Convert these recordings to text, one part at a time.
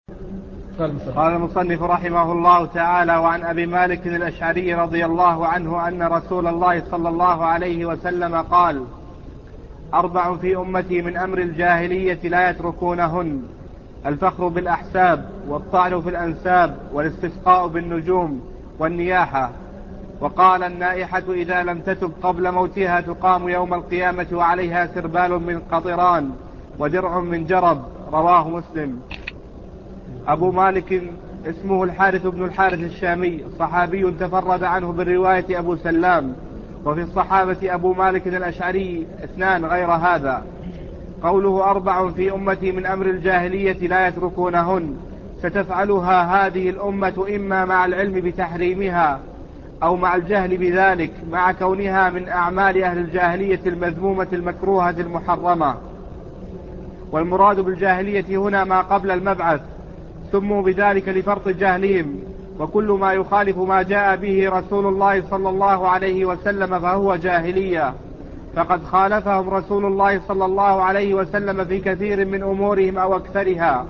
قال المصنف رحمه الله تعالى: وعن أبي مالك الأشعري رضي الله عنه أن رسول الله صلى الله عليه وسلم قال: 4 في أمتي من أمر الجاهلية لا يتركونهن: الفخر بالأحساب، والطعن في الأنساب، والاستسقاء بالنجوم، والنياحة. وقال: النائحة إذا لم تتب قبل موتها تقام يوم القيامة وعليها سربال من قطران ودرع من جرب. رواه مسلم. أبو مالك اسمه الحارث بن الحارث الشامي، صحابي تفرد عنه بالرواية أبو سلام، وفي الصحابة أبو مالك الأشعري 2 غير هذا. قوله: 4 في أمتي من أمر الجاهلية لا يتركونهن، ستفعلها هذه الأمة إما مع العلم بتحريمها أو مع الجهل بذلك، مع كونها من أعمال أهل الجاهلية المذمومة المكروهة المحرمة. والمراد بالجاهلية هنا ما قبل المبعث، سموا بذلك لفرط جهلهم، وكل ما يخالف ما جاء به رسول الله صلى الله عليه وسلم فهو جاهلية، فقد خالفهم رسول الله صلى الله عليه وسلم في كثير من أمورهم أو أكثرها،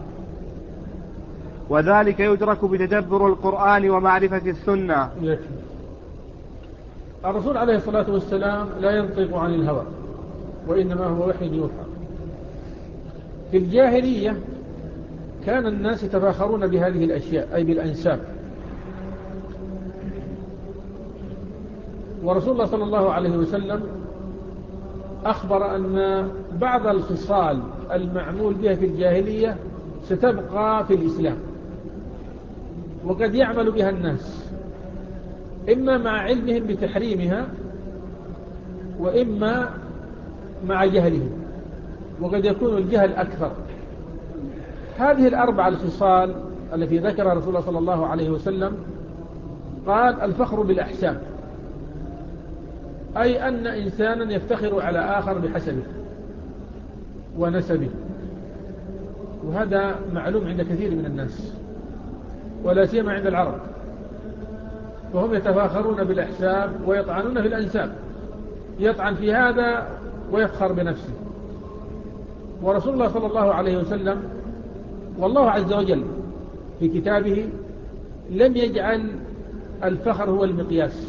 وذلك يدرك بتدبر القرآن ومعرفة السنة. الرسول عليه الصلاة والسلام لا ينطق عن الهوى، وإنما هو وحي يوحى. في الجاهلية كان الناس يتفاخرون بهذه الأشياء، أي بالأنساب. ورسول الله صلى الله عليه وسلم أخبر أن بعض الخصال المعمول بها في الجاهلية ستبقى في الإسلام، وقد يعمل بها الناس إما مع علمهم بتحريمها وإما مع جهلهم، وقد يكون الجهل أكثر. هذه ال4 الخصال التي ذكرها رسول الله صلى الله عليه وسلم قال: الفخر بالأحساب، أي أن إنسانا يفتخر على آخر بحسبه ونسبه، وهذا معلوم عند كثير من الناس ولا سيما عند العرب، فهم يتفاخرون بالأحساب ويطعنون في الأنساب، يطعن في هذا ويفخر بنفسه. ورسول الله صلى الله عليه وسلم والله عز وجل في كتابه لم يجعل الفخر هو المقياس،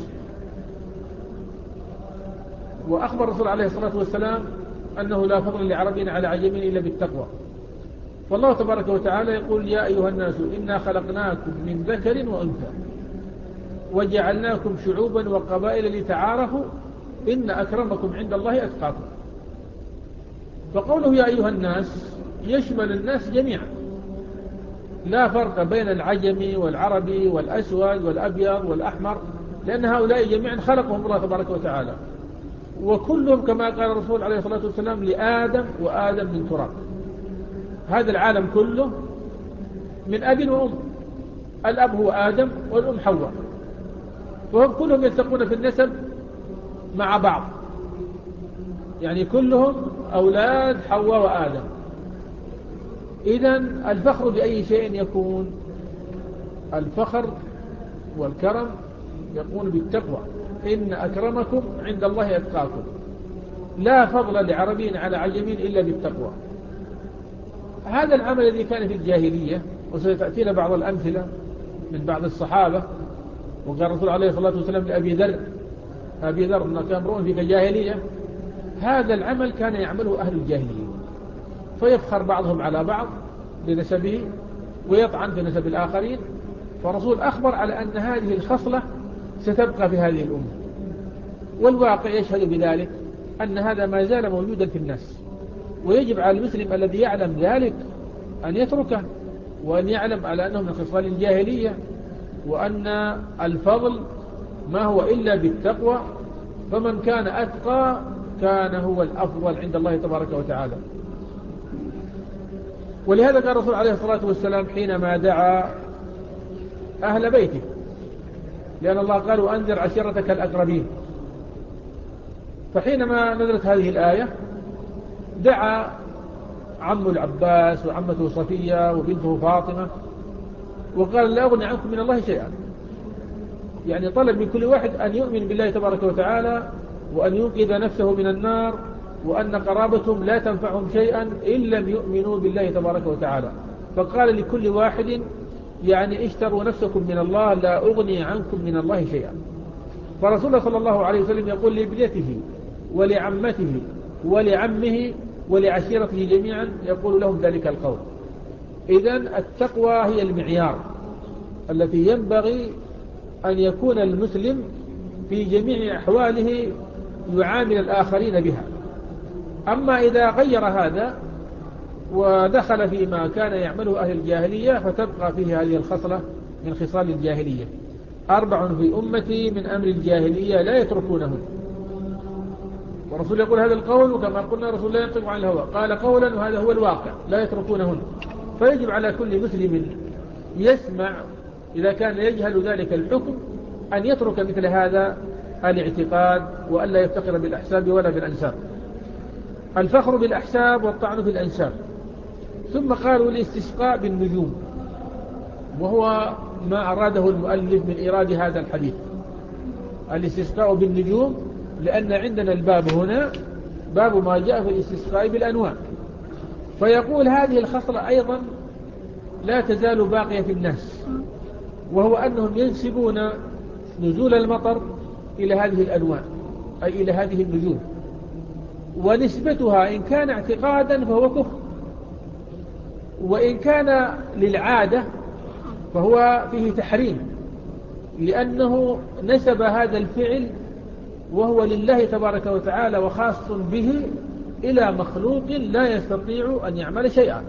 وأخبر الرسول عليه الصلاة والسلام أنه لا فضل لعربي على عجمي إلا بالتقوى. والله تبارك وتعالى يقول: يا أيها الناس إنا خلقناكم من ذكر وأنثى وجعلناكم شعوبا وقبائل لتعارفوا إن أكرمكم عند الله أتقاكم. فقوله يا أيها الناس يشمل الناس جميعا، لا فرق بين العجمي والعربي والأسود والأبيض والأحمر، لأن هؤلاء جميعا خلقهم الله تبارك وتعالى، وكلهم كما قال الرسول عليه الصلاة والسلام لآدم، وآدم من تراب. هذا العالم كله من أب وأم، الأب هو آدم والأم حواء، وهم كلهم يلتقون في النسب مع بعض، يعني كلهم أولاد حواء وآدم. إذن الفخر بأي شيء يكون؟ الفخر والكرم يكون بالتقوى، إن أكرمكم عند الله أتقاكم. لا فضل لعربي على عجمي إلا بالتقوى. هذا العمل الذي كان في الجاهلية، وستأتينا بعض الأمثلة من بعض الصحابة. وقال الرسول عليه الصلاة والسلام لأبي ذر: أبي ذر إنه كان امرؤ فيك جاهلية. هذا العمل كان يعمله أهل الجاهلية، فيفخر بعضهم على بعض بنسبه ويطعن في نسب الآخرين. فالرسول أخبر على أن هذه الخصلة ستبقى في هذه الأمة، والواقع يشهد بذلك أن هذا ما زال موجودا في الناس، ويجب على المسلم الذي يعلم ذلك أن يتركه، وأن يعلم على أنه من خصال الجاهلية، وأن الفضل ما هو إلا بالتقوى، فمن كان أتقى كان هو الأفضل عند الله تبارك وتعالى. ولهذا قال الرسول عليه الصلاة والسلام حينما دعا أهل بيته، لأن الله قال: وأنذر عشيرتك الأقربين. فحينما نزلت هذه الآية دعا عم العباس وعمته صفية وبنته فاطمة، وقال: لا أغني عنكم من الله شيئا، يعني طلب من كل واحد أن يؤمن بالله تبارك وتعالى، وأن ينقذ نفسه من النار، وأن قرابتهم لا تنفعهم شيئا إن لم يؤمنوا بالله تبارك وتعالى. فقال لكل واحد يعني اشتروا نفسكم من الله لا أغني عنكم من الله شيئا. فرسول الله صلى الله عليه وسلم يقول لابنته ولعمته ولعمه ولعشيرته جميعا، يقول لهم ذلك القول. إذن التقوى هي المعيار التي ينبغي أن يكون المسلم في جميع أحواله يعامل الآخرين بها. أما إذا غير هذا ودخل فيما كان يعمله أهل الجاهلية فتبقى فيه هذه الخصلة من خصال الجاهلية. 4 في أمتي من أمر الجاهلية لا يتركونهن. ورسول يقول هذا القول، وكما قلنا رسول الله ينطق عن الهوى، قال قولا وهذا هو الواقع لا يتركونهن. فيجب على كل مسلم يسمع إذا كان يجهل ذلك الحكم أن يترك مثل هذا الاعتقاد وألا يفتقر بالأحساب ولا بالأنساب. الفخر بالأحساب والطعن في الأنساب. ثم قالوا الاستسقاء بالنجوم، وهو ما أراده المؤلف من إيراد هذا الحديث، الاستسقاء بالنجوم، لأن عندنا الباب هنا باب ما جاء في الاستسقاء بالأنواع. فيقول هذه الخصلة أيضا لا تزال باقية في الناس، وهو أنهم ينسبون نزول المطر إلى هذه الأنواع، أي إلى هذه النجوم، ونسبتها إن كان اعتقادا فهو كفر، وإن كان للعادة فهو فيه تحريم، لأنه نسب هذا الفعل وهو لله تبارك وتعالى وخاص به إلى مخلوق لا يستطيع أن يعمل شيئا.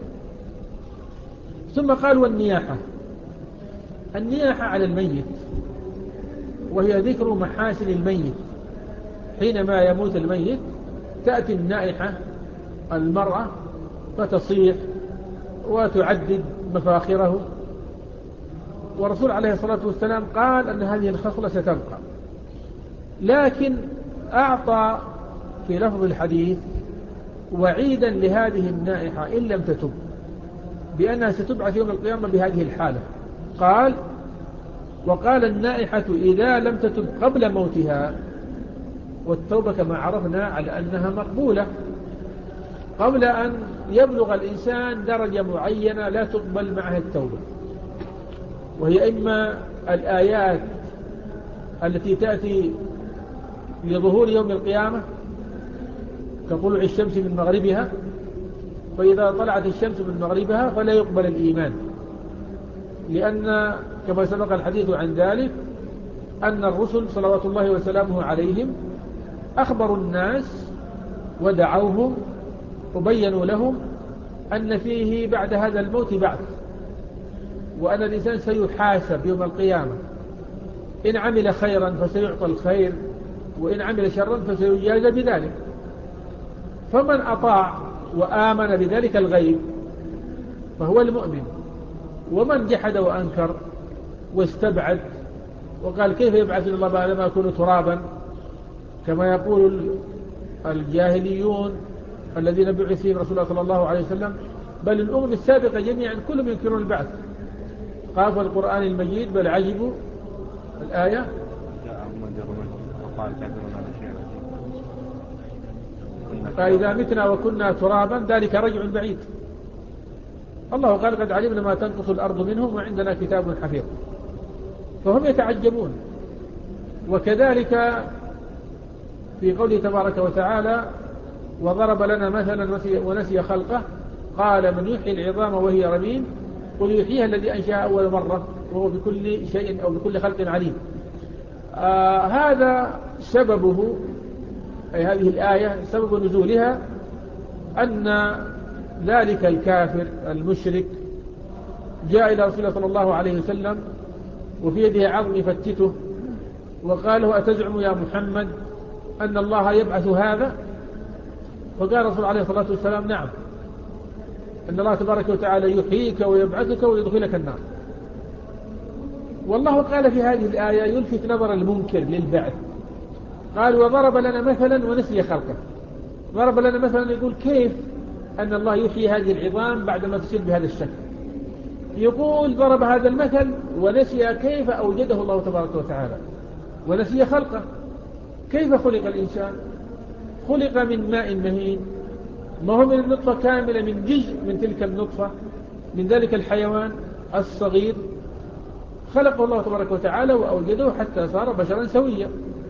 ثم قال والنياحة. النياحة على الميت، وهي ذكر محاسن الميت. حينما يموت الميت تأتي النائحة المرأة فتصيح وتعدد مفاخره، ورسول عليه الصلاة والسلام قال أن هذه الخصلة ستبقى، لكن أعطى في لفظ الحديث وعيدا لهذه النائحة إن لم تتب، بأنها ستبعث يوم القيامة بهذه الحالة. قال وقال النائحة إذا لم تتب قبل موتها، والتوبة كما عرفنا على أنها مقبولة قبل أن يبلغ الإنسان درجة معينة لا تقبل معها التوبة، وهي إما الآيات التي تأتي لظهور يوم القيامة كطلوع الشمس من مغربها، فإذا طلعت الشمس من مغربها فلا يقبل الإيمان، لأن كما سبق الحديث عن ذلك أن الرسل صلوات الله وسلامه عليهم أخبروا الناس ودعوهم وبينوا لهم أن فيه بعد هذا الموت بعث، وأن الإنسان سيحاسب يوم القيامة، إن عمل خيرا فسيعطى الخير، وإن عمل شرا فسيجازى بذلك. فمن أطاع وآمن بذلك الغيب فهو المؤمن، ومن جحد وأنكر واستبعد وقال كيف يبعث الله بعد ما يكون ترابا، كما يقول الجاهليون الذين بعث فيهم رسول الله صلى الله عليه وسلم، بل الأمم السابقة جميعا كلهم ينكرون البعث. قال في القرآن المجيد بل عجبوا الآية فإذا متنا وكنا ترابا ذلك رجع بعيد. الله قال قد علمنا ما تنقص الأرض منهم وعندنا كتاب حفيظ. فهم يتعجبون. وكذلك في قوله تبارك وتعالى وضرب لنا مثلا ونسي خلقه قال من يحيي العظام وهي رميم قل يحييها الذي أنشأها أول مرة وهو بكل شيء أو بكل خلق عليم. هذا سببه، أي هذه الآية سبب نزولها أن ذلك الكافر المشرك جاء إلى رسول الله صلى الله عليه وسلم وفي يده عظم يفتته وقال له أتزعم يا محمد أن الله يبعث هذا؟ فقال رسول عليه الصلاة والسلام نعم، أن الله تبارك وتعالى يحييك ويبعثك ويدخلك النار. والله قال في هذه الآية يلفت نظر المنكر للبعث، قال وضرب لنا مثلا ونسي خلقه. ضرب لنا مثلا يقول كيف أن الله يحيي هذه العظام بعدما تصير بهذا الشكل؟ يقول ضرب هذا المثل ونسي كيف أوجده الله تبارك وتعالى ونسي خلقه. كيف خلق الإنسان؟ خلق من ماء مهين، ما هو من النطفة كاملة، من جزء من تلك النطفة من ذلك الحيوان الصغير خلقه الله تبارك وتعالى وأوجده حتى صار بشرا سويا.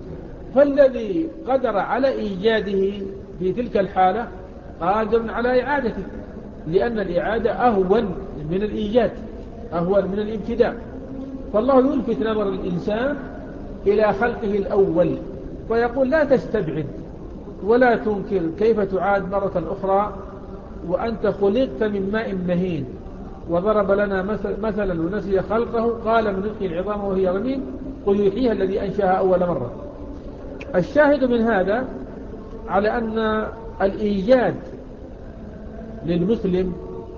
فالذي قدر على إيجاده في تلك الحالة قادر على إعادته، لأن الإعادة أهون من الإيجاد، أهون من الابتداء. فالله يلفت نظر الإنسان إلى خلقه الأول ويقول لا تستبعد ولا تنكر كيف تعاد مرة أخرى وأنت خلقت من ماء مهين. وضرب لنا مثلا ونسي خلقه قال من يحيي العظام وهي رميم قل يحييها الذي أنشأها أول مرة. الشاهد من هذا على أن الإيجاد للمسلم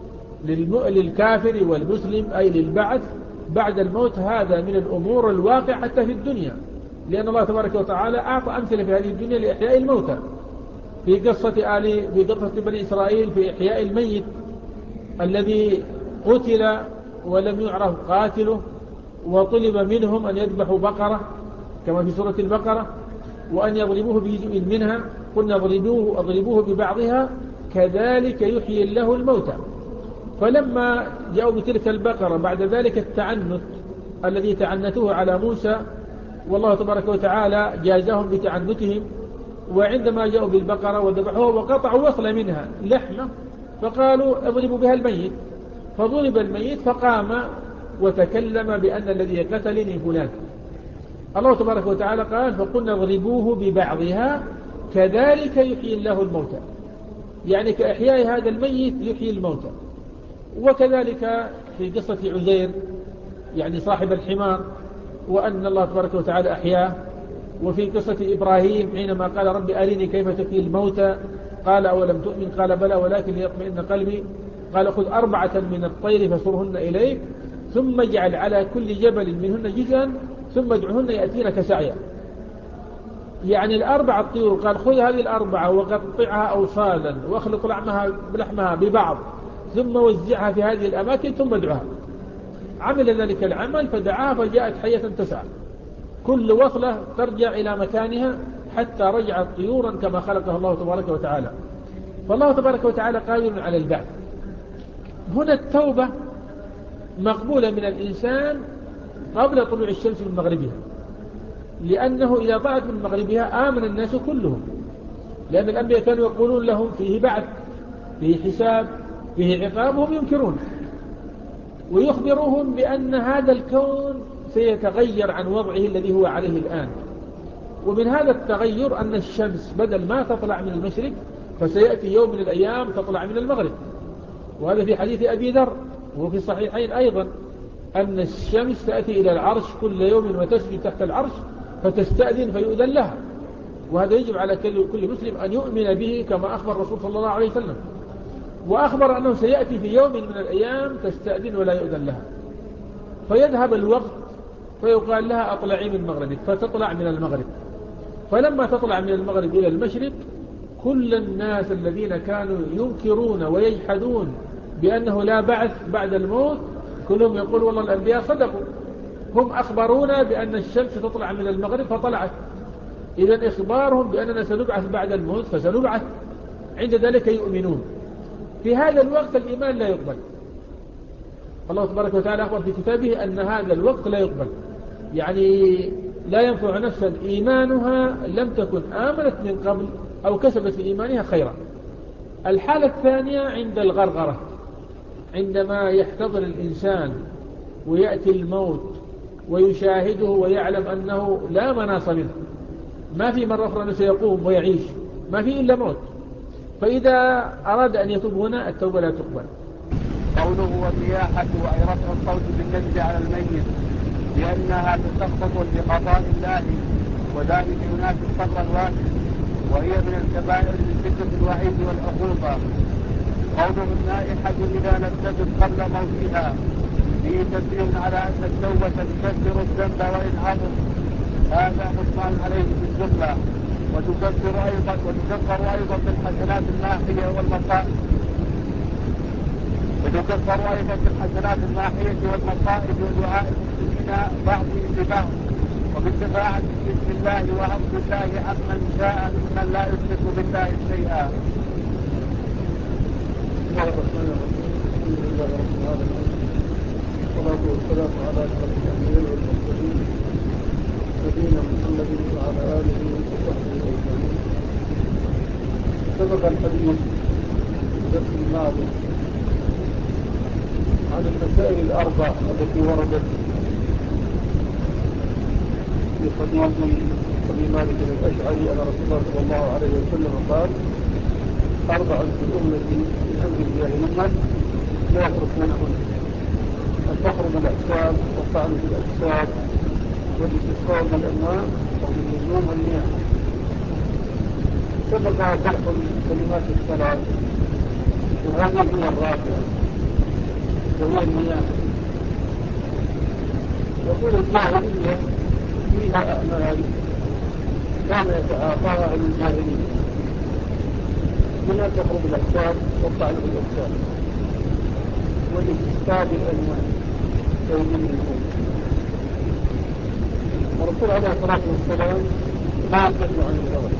للكافر والمسلم أي للبعث بعد الموت هذا من الأمور الواقعة حتى في الدنيا، لأن الله تبارك وتعالى أعطى أمثلة في هذه الدنيا لإحياء الموتى في قصة بني إسرائيل في إحياء الميت الذي قتل ولم يعرف قاتله وطلب منهم أن يذبحوا بقرة كما في سورة البقرة وأن يضربوه بجزء منها قلنا اضربوه ببعضها كذلك يحيي الله الموتى. فلما جاءوا بتلك البقرة بعد ذلك التعنت الذي تعنتوه على موسى والله تبارك وتعالى جازاهم بتعنتهم، وعندما جاءوا بالبقرة وذبحوها وقطعوا وصل منها لحمة فقالوا اضربوا بها الميت، فضرب الميت فقام وتكلم بأن الذي قتلني فلان. الله تبارك وتعالى قال فقلنا اضربوه ببعضها كذلك يحيي الله الموتى، يعني كإحياء هذا الميت يحيي الموتى. وكذلك في قصة عزير يعني صاحب الحمار وأن الله تبارك وتعالى أحياه. وفي قصة إبراهيم حينما قال رب أرني كيف تحيي الموتى قال أولم تؤمن قال بلى ولكن ليطمئن قلبي قال خذ 4 من الطير فصرهن إليك ثم اجعل على كل جبل منهن جزءا ثم ادعهن يأتينك سعيا. يعني 4 طيور قال خذ هذه 4 وقطعها أوصالا واخلط لحمها ببعض ثم وزعها في هذه الأماكن ثم ادعها. عمل ذلك العمل فدعاها فجاءت حية تسعى كل وصلة ترجع إلى مكانها حتى رجعت طيورا كما خلقها الله تبارك وتعالى. فالله تبارك وتعالى قادر على البعث. هنا التوبة مقبولة من الإنسان قبل طلوع الشمس من مغربها، لأنه إذا طلعت من مغربها آمن الناس كلهم، لأن الأنبياء كانوا يقولون لهم فيه بعث فيه حساب فيه عقاب، هم ينكرون ويخبروهم بأن هذا الكون سيتغير عن وضعه الذي هو عليه الآن. ومن هذا التغير أن الشمس بدل ما تطلع من المشرق فسيأتي يوم من الأيام تطلع من المغرب. وهذا في حديث أبي ذر وفي الصحيحين أيضا أن الشمس تأتي إلى العرش كل يوم وتسجد تحت العرش فتستأذن فيؤذن لها. وهذا يجب على كل مسلم أن يؤمن به كما أخبر الرسول صلى الله عليه وسلم. وأخبر أنه سيأتي في يوم من الأيام تستأذن ولا يؤذن لها فيذهب الوقت فيقال لها أطلعي من مغربك فتطلع من المغرب. فلما تطلع من المغرب إلى المشرق كل الناس الذين كانوا ينكرون ويجحدون بأنه لا بعث بعد الموت كلهم يقول والله الأنبياء صدقوا، هم أخبرونا بأن الشمس تطلع من المغرب فطلعت، إذن إخبارهم بأننا سنبعث بعد الموت فسنبعث، عند ذلك يؤمنون. في هذا الوقت الإيمان لا يقبل. الله تبارك وتعالى أخبر في كتابه أن هذا الوقت لا يقبل، يعني لا ينفع نفسا إيمانها لم تكن آمنت من قبل أو كسبت في إيمانها خيرا. الحالة الثانية عند الغرغرة، عندما يحتضر الإنسان ويأتي الموت ويشاهده ويعلم أنه لا مناص منه، ما في مرة أخرى أنه سيقوم ويعيش، ما في إلا موت. فإذا أراد أن يتوب هنا التوبة لا تقبل. قوله والنياحة أي رفع الصوت بالنجد على الميت لأنها تسقط بقضاء الله وذلك ينافي الصبر الواسع وهي من الكبائر لشدة الوعيد والعقوبة. قوله النائحة إذا لم تتب قبل موتها فيه تنبيه على أن التوبة تكفر الذنب وإن عظم، هذا مجمع عليه في الجملة. وتكفر أيضا بالحسنات الماحية والمصائب ودعاء المسلمين بعضهم ببعض وبالشفاعة بإذن الله وأمر الله عمن شاء ممن لا يشرك بالله شيئا. بسم الله الرحمن الرحيم. الحمد لله رب العالمين والسلام على أشرف الأنبياء والمرسلين نبينا محمد وعلى آله وصحبه أجمعين. سبق الحديث في الدرس الماضي عن المسائل الأربع التي وردت في حديث أبي مالك الأشعري أن رسول الله صلى الله عليه وسلم قال: 4 في أمتي من أمر الجاهلية لا يتركونهن: الفخر بالأحساب، والطعن في الأجساد، والاستسقاء بالأموال، والنجوم والمياه. سبق شرح الكلمات الثلاث، وهذه هي الرابعة وهي المياه. يقول الجاهلية فيها أعمال كان يتعاطاها أهل الجاهلية من الفخر بالأحساب، والطعن في الأجساد، والاستسقاء بالأموال والنجوم. والرسول عليه الصلاة والسلام لا ينتهي عن الغرض،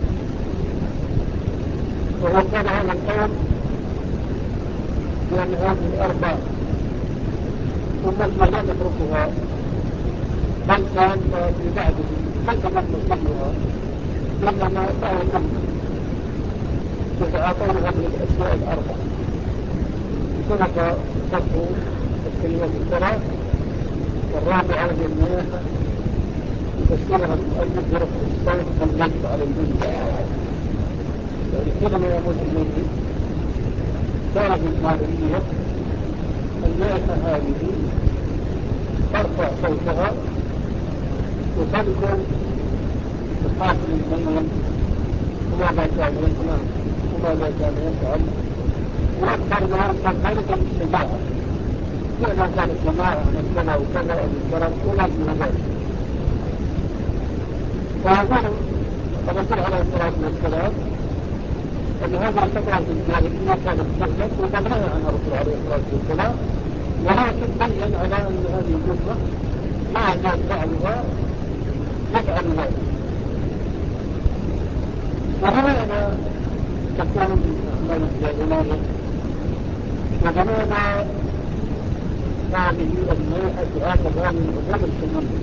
وهو قال هذا القول بأن هذه الأربع أمتنا لا تتركها، بل كان في بعضهم من تمت كلها، إنما بعضهم يتعاطون هذه الأشياء الأربع. سبق شرح الكلمات الثلاث، والرابعة وهي المياه يفسرها المؤلف برفع الصوت والمجد على الميت. يعني حينما يموت الميت كانت الجاهلية المياه هذه ترفع صوتها وتذكر مقاتل الميت وماذا كان يصنع وماذا كان يفعل، وأكثر ما يذكر ذلك بالشجاعة، لأنه كان الشجاعة من كذا وكذا وبالكرم وما في ذلك. ويقول الرسول عليه الصلاة والسلام أن هذه الفترة في الجاهلية كانت تهلك وقد نهى عنها الرسول عليه الصلاة والسلام، ولكن بين على أن هذه الفترة ما يزال بعضها يفعل ذلك. وهذا تكون من أعمال الجاهلية، وبماذا هذه المياه تعاقب هذه الأمور الكبيرة.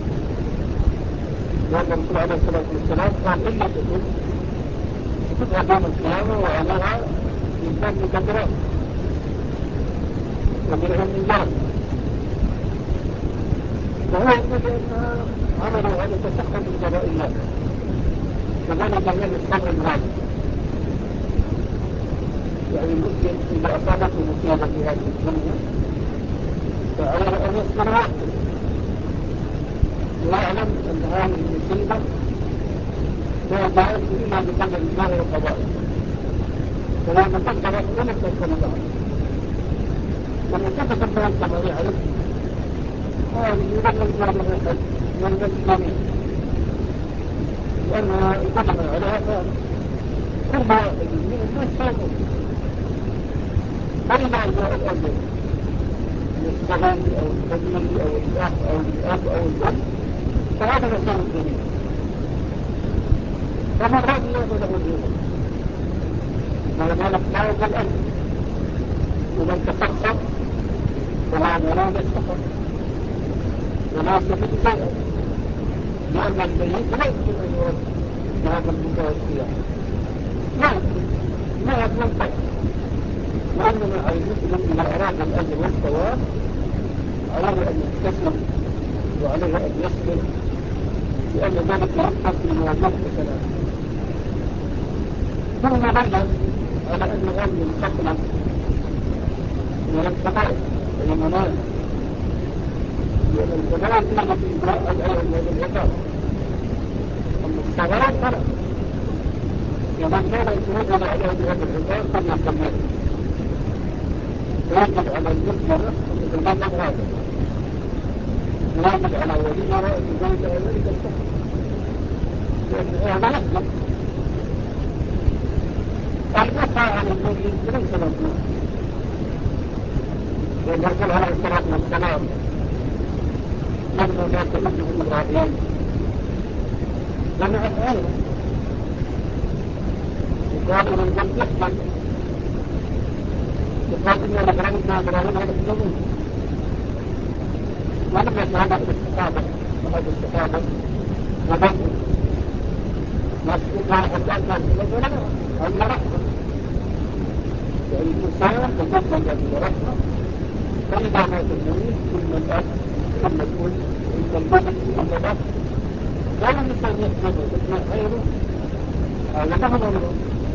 لأن الرسول عليه الصلاة والسلام قال: إلا تكون تذهب يوم القيامة وعليها إنسان بكثرات ومنها النجار. وهو يقول أنها عملوا هذا تسخط الفضائيات، كذلك هي الصبر الغالب. يعني المسلم إذا أصابته مصيبة في هذه الدنيا فعليه أن يصبر وحده، ويعلم أن هذه المصيبة لا جاءت إلا بقدر الله وقضائه، فلا تقدرت ولا تقدر بعد. ومصيبة الله كما يعرف هذه يبلغ بها أحد من المسلمين، لأنها قدم عليها فعل كل واحد من الناس صابر. فإذا جاء الأجل الصغير أو الكبير أو الأخ أو الأب أو الأم فهذا مسار الدنيا، فمن رضي فله الرضا، ولذلك لا يجب الأجل، ومن تسخط فلا مراد السخط ولا يستفيد شيئا، لأن الميت لا يمكن أن يرد بهذا البكاء والصياح، لا يمكن، لا يتنفع. وإنما على المسلم إذا أراد الأجر والثواب عليه أن يحتسب وعليه أن يصبر، لأن ذلك يكثر في موازين حسناته. ثم بين على أن هذه الخطلة من الكبائر أي منال، لأن الكبائر هي التي تؤدي هذا العقاب، أما الصغائر فلا. ومن كان يتوجد عليه بهذا العقاب فليكبر، ويجب على المسلمة أن يتجنب هذا، ويجب على وليها أن يجنب ذلك الفقر، لأن هذا يحدث. البقاء على المسلم ليس مطلوب، لأن الرسول عليه الصلاة والسلام لما مات ابنه إبراهيم جمعت عينه وقال: من قد تحكم وقال: إنا لفرمتنا إبراهيم ونحن منه. ولم يتعرض للصحابة وهذا الصحابة وبدء يسقط حتى كان مثلا أو رحمة يعني الإنسان تجدد برحمة فإذا مات الميت ثم الأب ثم الأم ثم البنت ثم الأب لا الإنسان يحسن وتسمع خيره هذا له أمره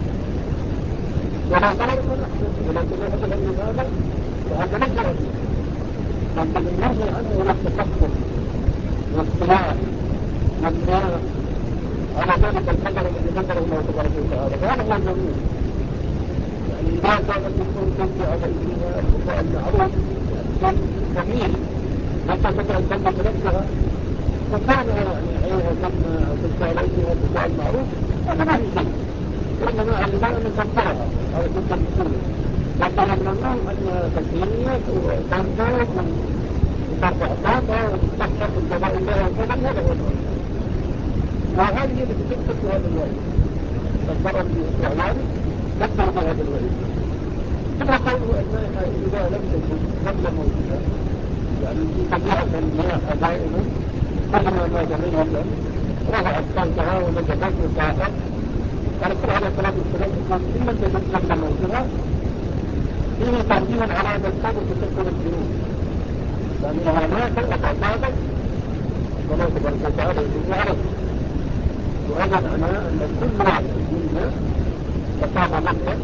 ولا ضرر فنحسن ولكن يحصل من هذا وهذا ليس أبيه لكن ينهي عنه إلى التكفر والصلاح والنار على ذلك القدر الذي قدره الله تبارك وتعالى فهذا هو الجميل يعني إذا كانت الأمور تنفع على إجراء الوفاء المعروف كان جميل حتى تبع الكلمة بنفسها فكان يعني عيها كلمة تنفع عليها الوفاء المعروف هذا ما في شيء وإنما علماء من تنفعها هذا كنت بسهولة لكن المنام أن تسمية وتنفع وترفع صوتها وتستحقق الجزاء الله وكذا هذا هو المهم وهذه التي تكتب في هذا الوعيد الضرر في أعوانه تكتب في هذا الوعيد ثم قوله أنها إذا لم تكن قبل موتها يعني في طبيعة المياه دائما كلما مات ميتا رفعت صوتها ونجدت وصاحت الرسول عليه الصلاة والسلام يقول إن لم تكن قبل موتها فيه ترجيح على مكتب تكتب الجنود لأنها ماتت وتعتادت والله تبارك وتعالى يجب عليه وهذا معناه أن كل واحد منا أصاب مكة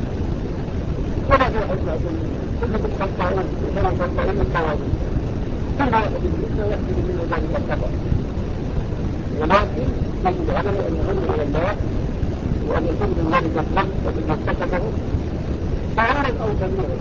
ولا في أحد معكم كلكم خطائون وكانوا خطائين التوابين كل واحد منا يحمل منه ذلك الخطأ ولكن يجب عليه أن يعود إلى الله وأن يكون من ذلك الذنب الذي ارتكبه صغيرا أو كبيرا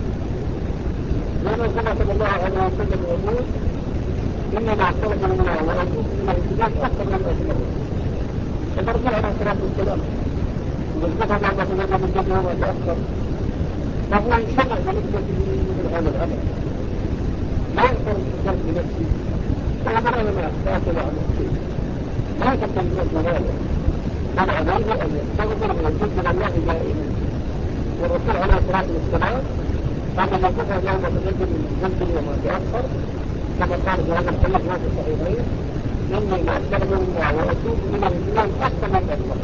لأن كما صلى الله عليه وسلم يقول إنما أستغفر الله وأتوب إليه بذات أكثر من أجله فالرسول عليه الصلاة والسلام إذا اتخذ الله سبحانه من جبهه وتأخر فهو يشرع بنسبته من هذا العمل لا يقدر الإنسان بنفسه فهذا لا ما أخطأت عن الشيء لا تتنزل هذا بل عليه أن يستغفر ويتوب إلى الله دائما والرسول عليه الصلاة والسلام قال ما كفى يوم تقدم من ذنب وما تأخر كما قال في هذا الحديث في الصحيحين إني لأستغفر الله وأتوب إليه بذات أكثر من أكثر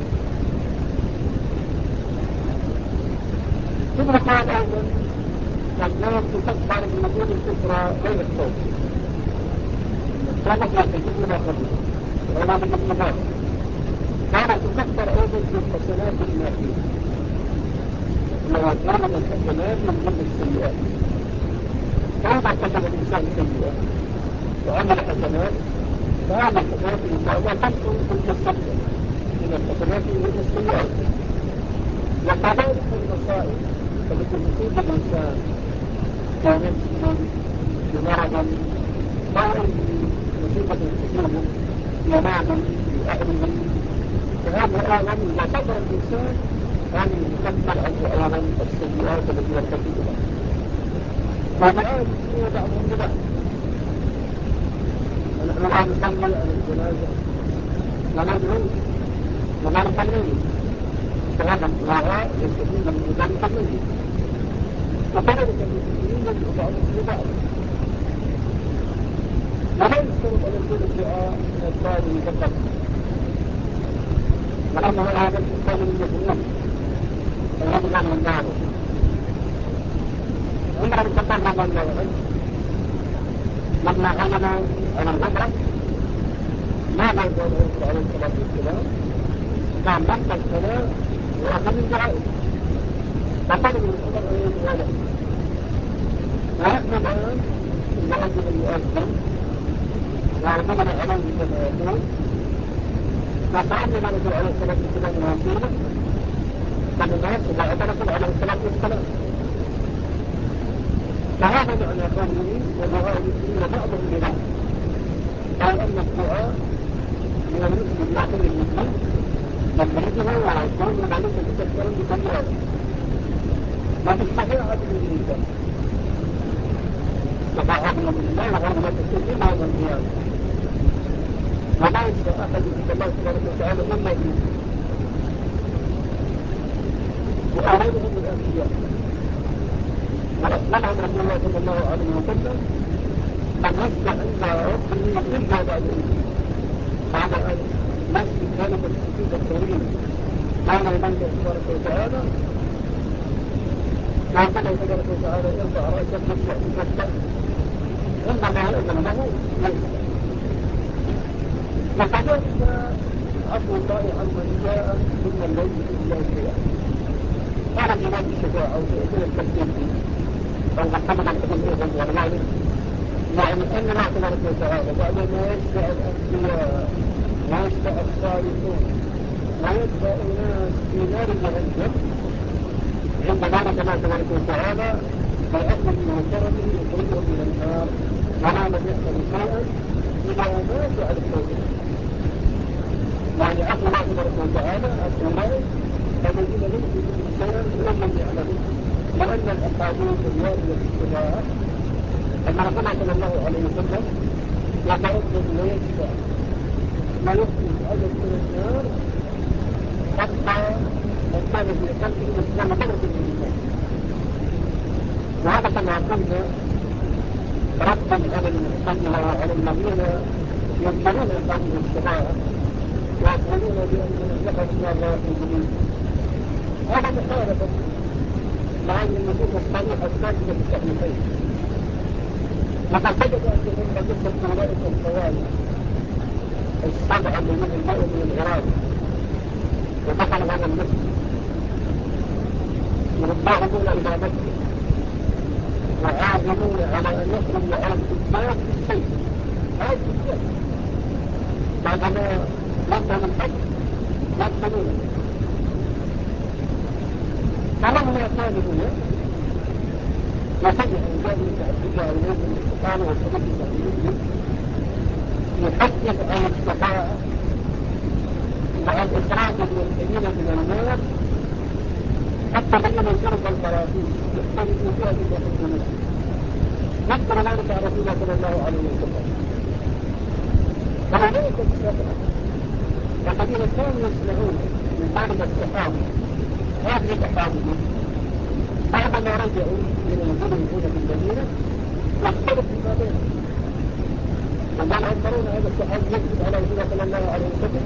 ثم قال أيضا الناس تكفر بوجود الكفر غير الصوت الصوت يحتجب إلى خبير وهذا بالاتفاق قال تكفر أيضا بالحسنات الماحية لو كان من الحسنات من ضمن السيئات فإذا ارتكب الإنسان سيئة وعمل حسنات فهذه الحسنات إن شاء الله تنقل بالكفر من الحسنات من السيئات وكذلك المصائب التي تصيب الإنسان كنفسه بمرض أو أي مصيبة تصيبه في ماله في أهله فهذا أيضا إذا صبر الإنسان هذه تكفر عنه أيضا السيئات التي يرتكبها وبعض المسلمين بعضهم ببعض ونحن الآن نصلي على الجنازة وندعو وذلك الميت فهذا الدعاء يستفيد من ذلك الميت وكذلك المسلمين يدعو بعضهم ببعض ولا يشترط أن يكون الدعاء من الصالح فقط وأنه هذا الإنسان المسلمين فيبقى من داره عمر بن الخطاب رضي الله عنه لما عمل على العمرة ماذا قال الرسول عليه الصلاة والسلام قال لما الصلاة وأخذ من دعائه فطلب من عمر أن يدعو له ونحن الآن إذا أذن المؤذن وعملنا عليه كما يقول فسألنا الرسول عليه الصلاة والسلام الوسيلة فالناس إذا أتى الرسول عليه الصلاة والسلام فهذا معنى قوله ودعاء المسلمين بعضهم لبعض أي أن الدعاء من المسلم بآخر المسلم يخرجه ويكون ذلك مكفرا بسيئاته وفي الشفاعة بالنسبة الشفاعة بالله وهذا لا تكون إلا يوم القيامة ولا يشفع أحد عند الله سبحانه وتعالى إلا به وأولادهم الأنبياء وأسلمهم رسول الله صلى الله عليه وسلم أن يشفع عند ربه إلا بعد إذنه، بعد أن يسجد ذلك السجود الطويل بين يديه تبارك وتعالى، ويقول الله تبارك وتعالى ارفع رأسك واشفع عندما يأذن له يشفع. وكذلك عفو الله عمن جاء ممن ليس إلا شيئا. قال الإمام الشفاعة أو في التفسير أو محمد الحديث والغالب، يعني أن الله تبارك وتعالى بعدما يشفع الأنبياء ويشفع الصالحون ويشفع أناس في نار جهنم، عند ذلك الله تبارك وتعالى بعفوه وكرمه يخرجهم من النار وما لم يحصل شيئا إذا ماتوا على التوحيد. يعني عفو الله تبارك وتعالى أولئك الذين ليسوا بهم شيئا ولم يعملوا، لأن الأحاديث الواردة في الشفاعة أن رسول الله صلى الله عليه وسلم يتردد ويشفع ويخرج عدد من النار حتى من كان في قلبه مثقال ذرة من الإيمان. وهذا كما قلنا ردا على المعتزلة وعلى الذين ينكرون هذه الشفاعة ويقولون بأنهم دخلوا النار لا يخرجون. هذا مخالفة مع النصوص الصريحة الثابتة في الصحيحين. وقد ثبت أنهم قصة أولئك الخوارج السبعة الذين جاءوا من العراق ودخلوا هذا المسجد يرضاهمون إلى مكة وعازمون على أن يخرجوا على الكفار بالسيف، على الكفار بعدما ينتهوا الحج يقتلونه. فلما كانوا هنا وسمعوا جابر بن عبد الله وليس بن الشيطان والحديث بن مسلم يحدث عن الشفاعة وعن إخراج المسلمين من النار حتى بينوا شرط القرابين يختلفوا فيها بما يحكمون. نذكر ذلك عن رسول الله صلى الله عليه وسلم. فأولئك السبعة الذين كانوا يسمعون من ذلك الصحابة هذه الأحاديث بعدما رجعوا من منزلهم هنا في المدينة واختلف فيما بينهم، وقال ترون هذا الصحابي يكتب على رسول الله صلى الله عليه وسلم،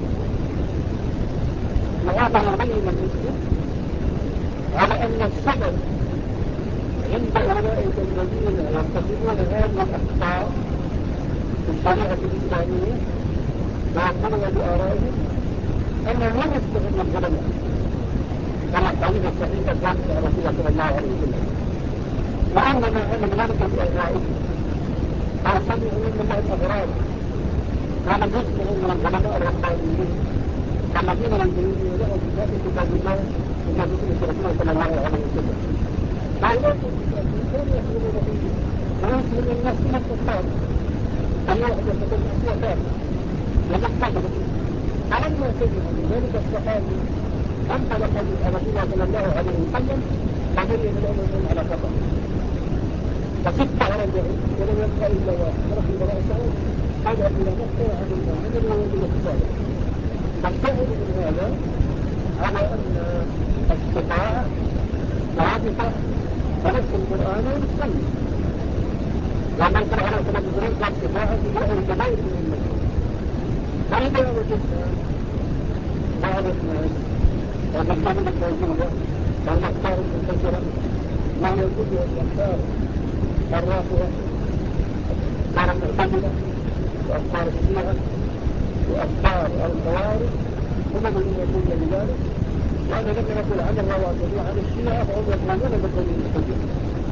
وهذا يبين المسلم على أن السبب عند أولئك الذين يرتكبون هذه الأخطاء في الشريعة الإسلامية ويقولون بآرائهم أنهم لم يستغلوا العلماء كما الحديث الصحيح الثابت على رسول الله صلى الله عليه وسلم، وإنما عمل ذلك بأهوائهم أو سمعوا من الله الأغراض ولم يسمعوا من العلماء الربانيين الذين ينزلون لهم بذات كتاب الله وما في سنة رسول الله صلى الله عليه وسلم. فأولئك المسلمين كانوا يحملون فيه ويسلمون الناس من الكفار أن واحد يستطيع معصية ثابتة ومقتضبة. فلما سمعوا من ذلك الصحابي انطلق رسول الله صلى الله عليه وسلم فبين لهم أنهم على خطأ، فستة رجعوا ولم يبقى إلا واحد رفض رأسه فذهب إلى مكة وعمل ما عمل ووجد الصالح. فالشاهد من هذا على أن الشفاعة ثابتة بنص القرآن والسنة، وأن القرآن عليه الصلاة والسلام قال الشفاعة في أهل الكبائر من المسلمين. فإذا وجدنا بعض الناس وبالكامل الموجودة والأفكار المنتشرة ما يوجدها الأفكار الرافضة أفكار المعتزلة وأفكار الشيعة وأفكار الخوارج هم الذين يقولون بذلك، وأنا لم نقول عن الروافض وعن الشيعة فهم يقولون بالدليل المعتزلة،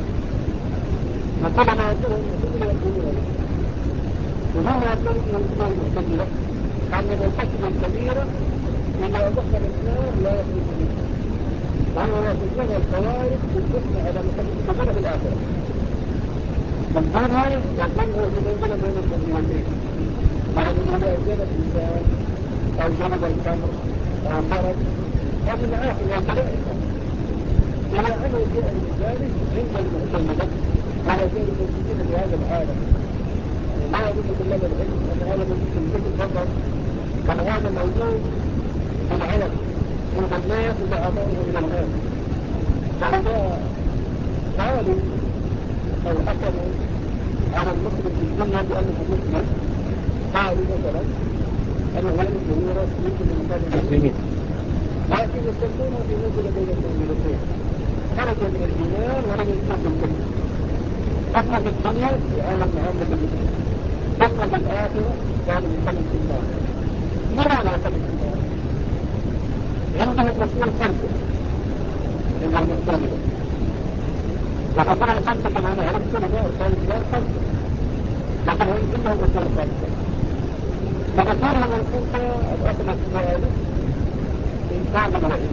وكل ما يقولون المعتزلة يقولون ذلك، وهم يقولون المعتزلة أن المرتكب الكبيرة إذا دخل النار لا يخرج منها، وهم يصفون الخوارج بالحكم على مرتكب الكبيرة في الآخرة. الدنيا يكون هو في منزلة بين المنزلتين، يعني إذا زاد الإنسان أو جلب الخمر أو خرج أو المعاصي والكبائر إذا عمل شيئا من ذلك عند المعتزلة على غير الموجودين في هذا العالم، يعني لا يظن طلاب العلم أن هذا موجود في الكتب فقط، بل هذا موجود في العلم عند الناس وضعفوه إلى الآن. فإذا قالوا أو حكموا على المسلم في الدنيا بأنه مسلم، قالوا مثلا أنه يرث ويورث مثل المثال المسلمين، لكن يسمونه في نزل بين المنزلتين، خرج من الإيمان ولم يكون بالكفر. أما في الدنيا في عالم معاملة المسلم، أما في الآخرة كان يخلد في النار. لماذا يخلد في النار؟ عنده الرسول خلقه عند المعتزلة، وقال خلقه كما نعرف كل ما أرسال النار خلقه، لكن إنه أرسال خلقه. فبصير من الخلقة الأصل الثالث إنسان الوعيد،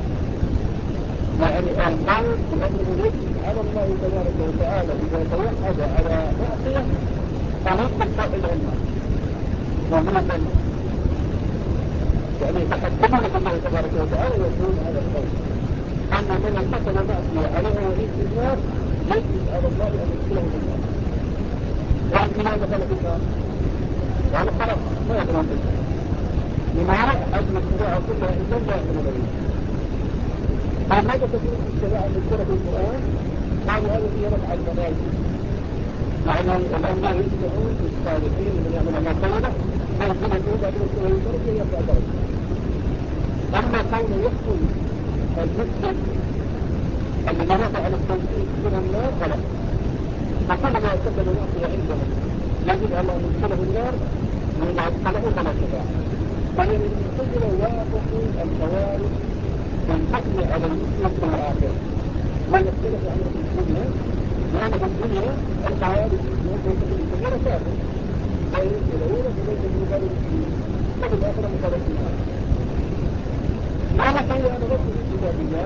يعني القول بأنه يجب على الله تبارك وتعالى إذا توحد على معصية أن يدخل فائل النار ومن الجنة، يعني تحكمنا بالله تبارك وتعالى يكون هذا القول أن من ارتكب معصية عليها وعيد في النار يجب على الله أن يدخله في النار. يعني لماذا دخل في النار؟ يعني خلاص ما يدخل في النار. لماذا؟ أجل الشريعة كلها إذن لا يدخل النار. فماذا تكون في الشريعة المذكورة في القرآن؟ قالوا هذا فيه رفع المنازل، يعني الأولياء يسمعون للصالحين من يعمل ما طيبة منزلته بعد وصوله الدرجة يرفع درجة. أما كونه يدخل المسلم الذي رفع على التوحيد من النار فلا، فكل ما ارتكب معصية عندهم يجب على أن يدخله النار وإذا أدخله فلا شفاعة. فهي المعتزلة وافقوا الخوارج في الحكم على المسلم في الآخرة، ما يختلف عنه في الدنيا، لأن في الدنيا الخوارج يقول في الكبيرة كافر لا يمكن الأولى وليس في مقابل المسلمين، وفي الآخرة مقابل النار. معنى كي أنا رد في كتاب الله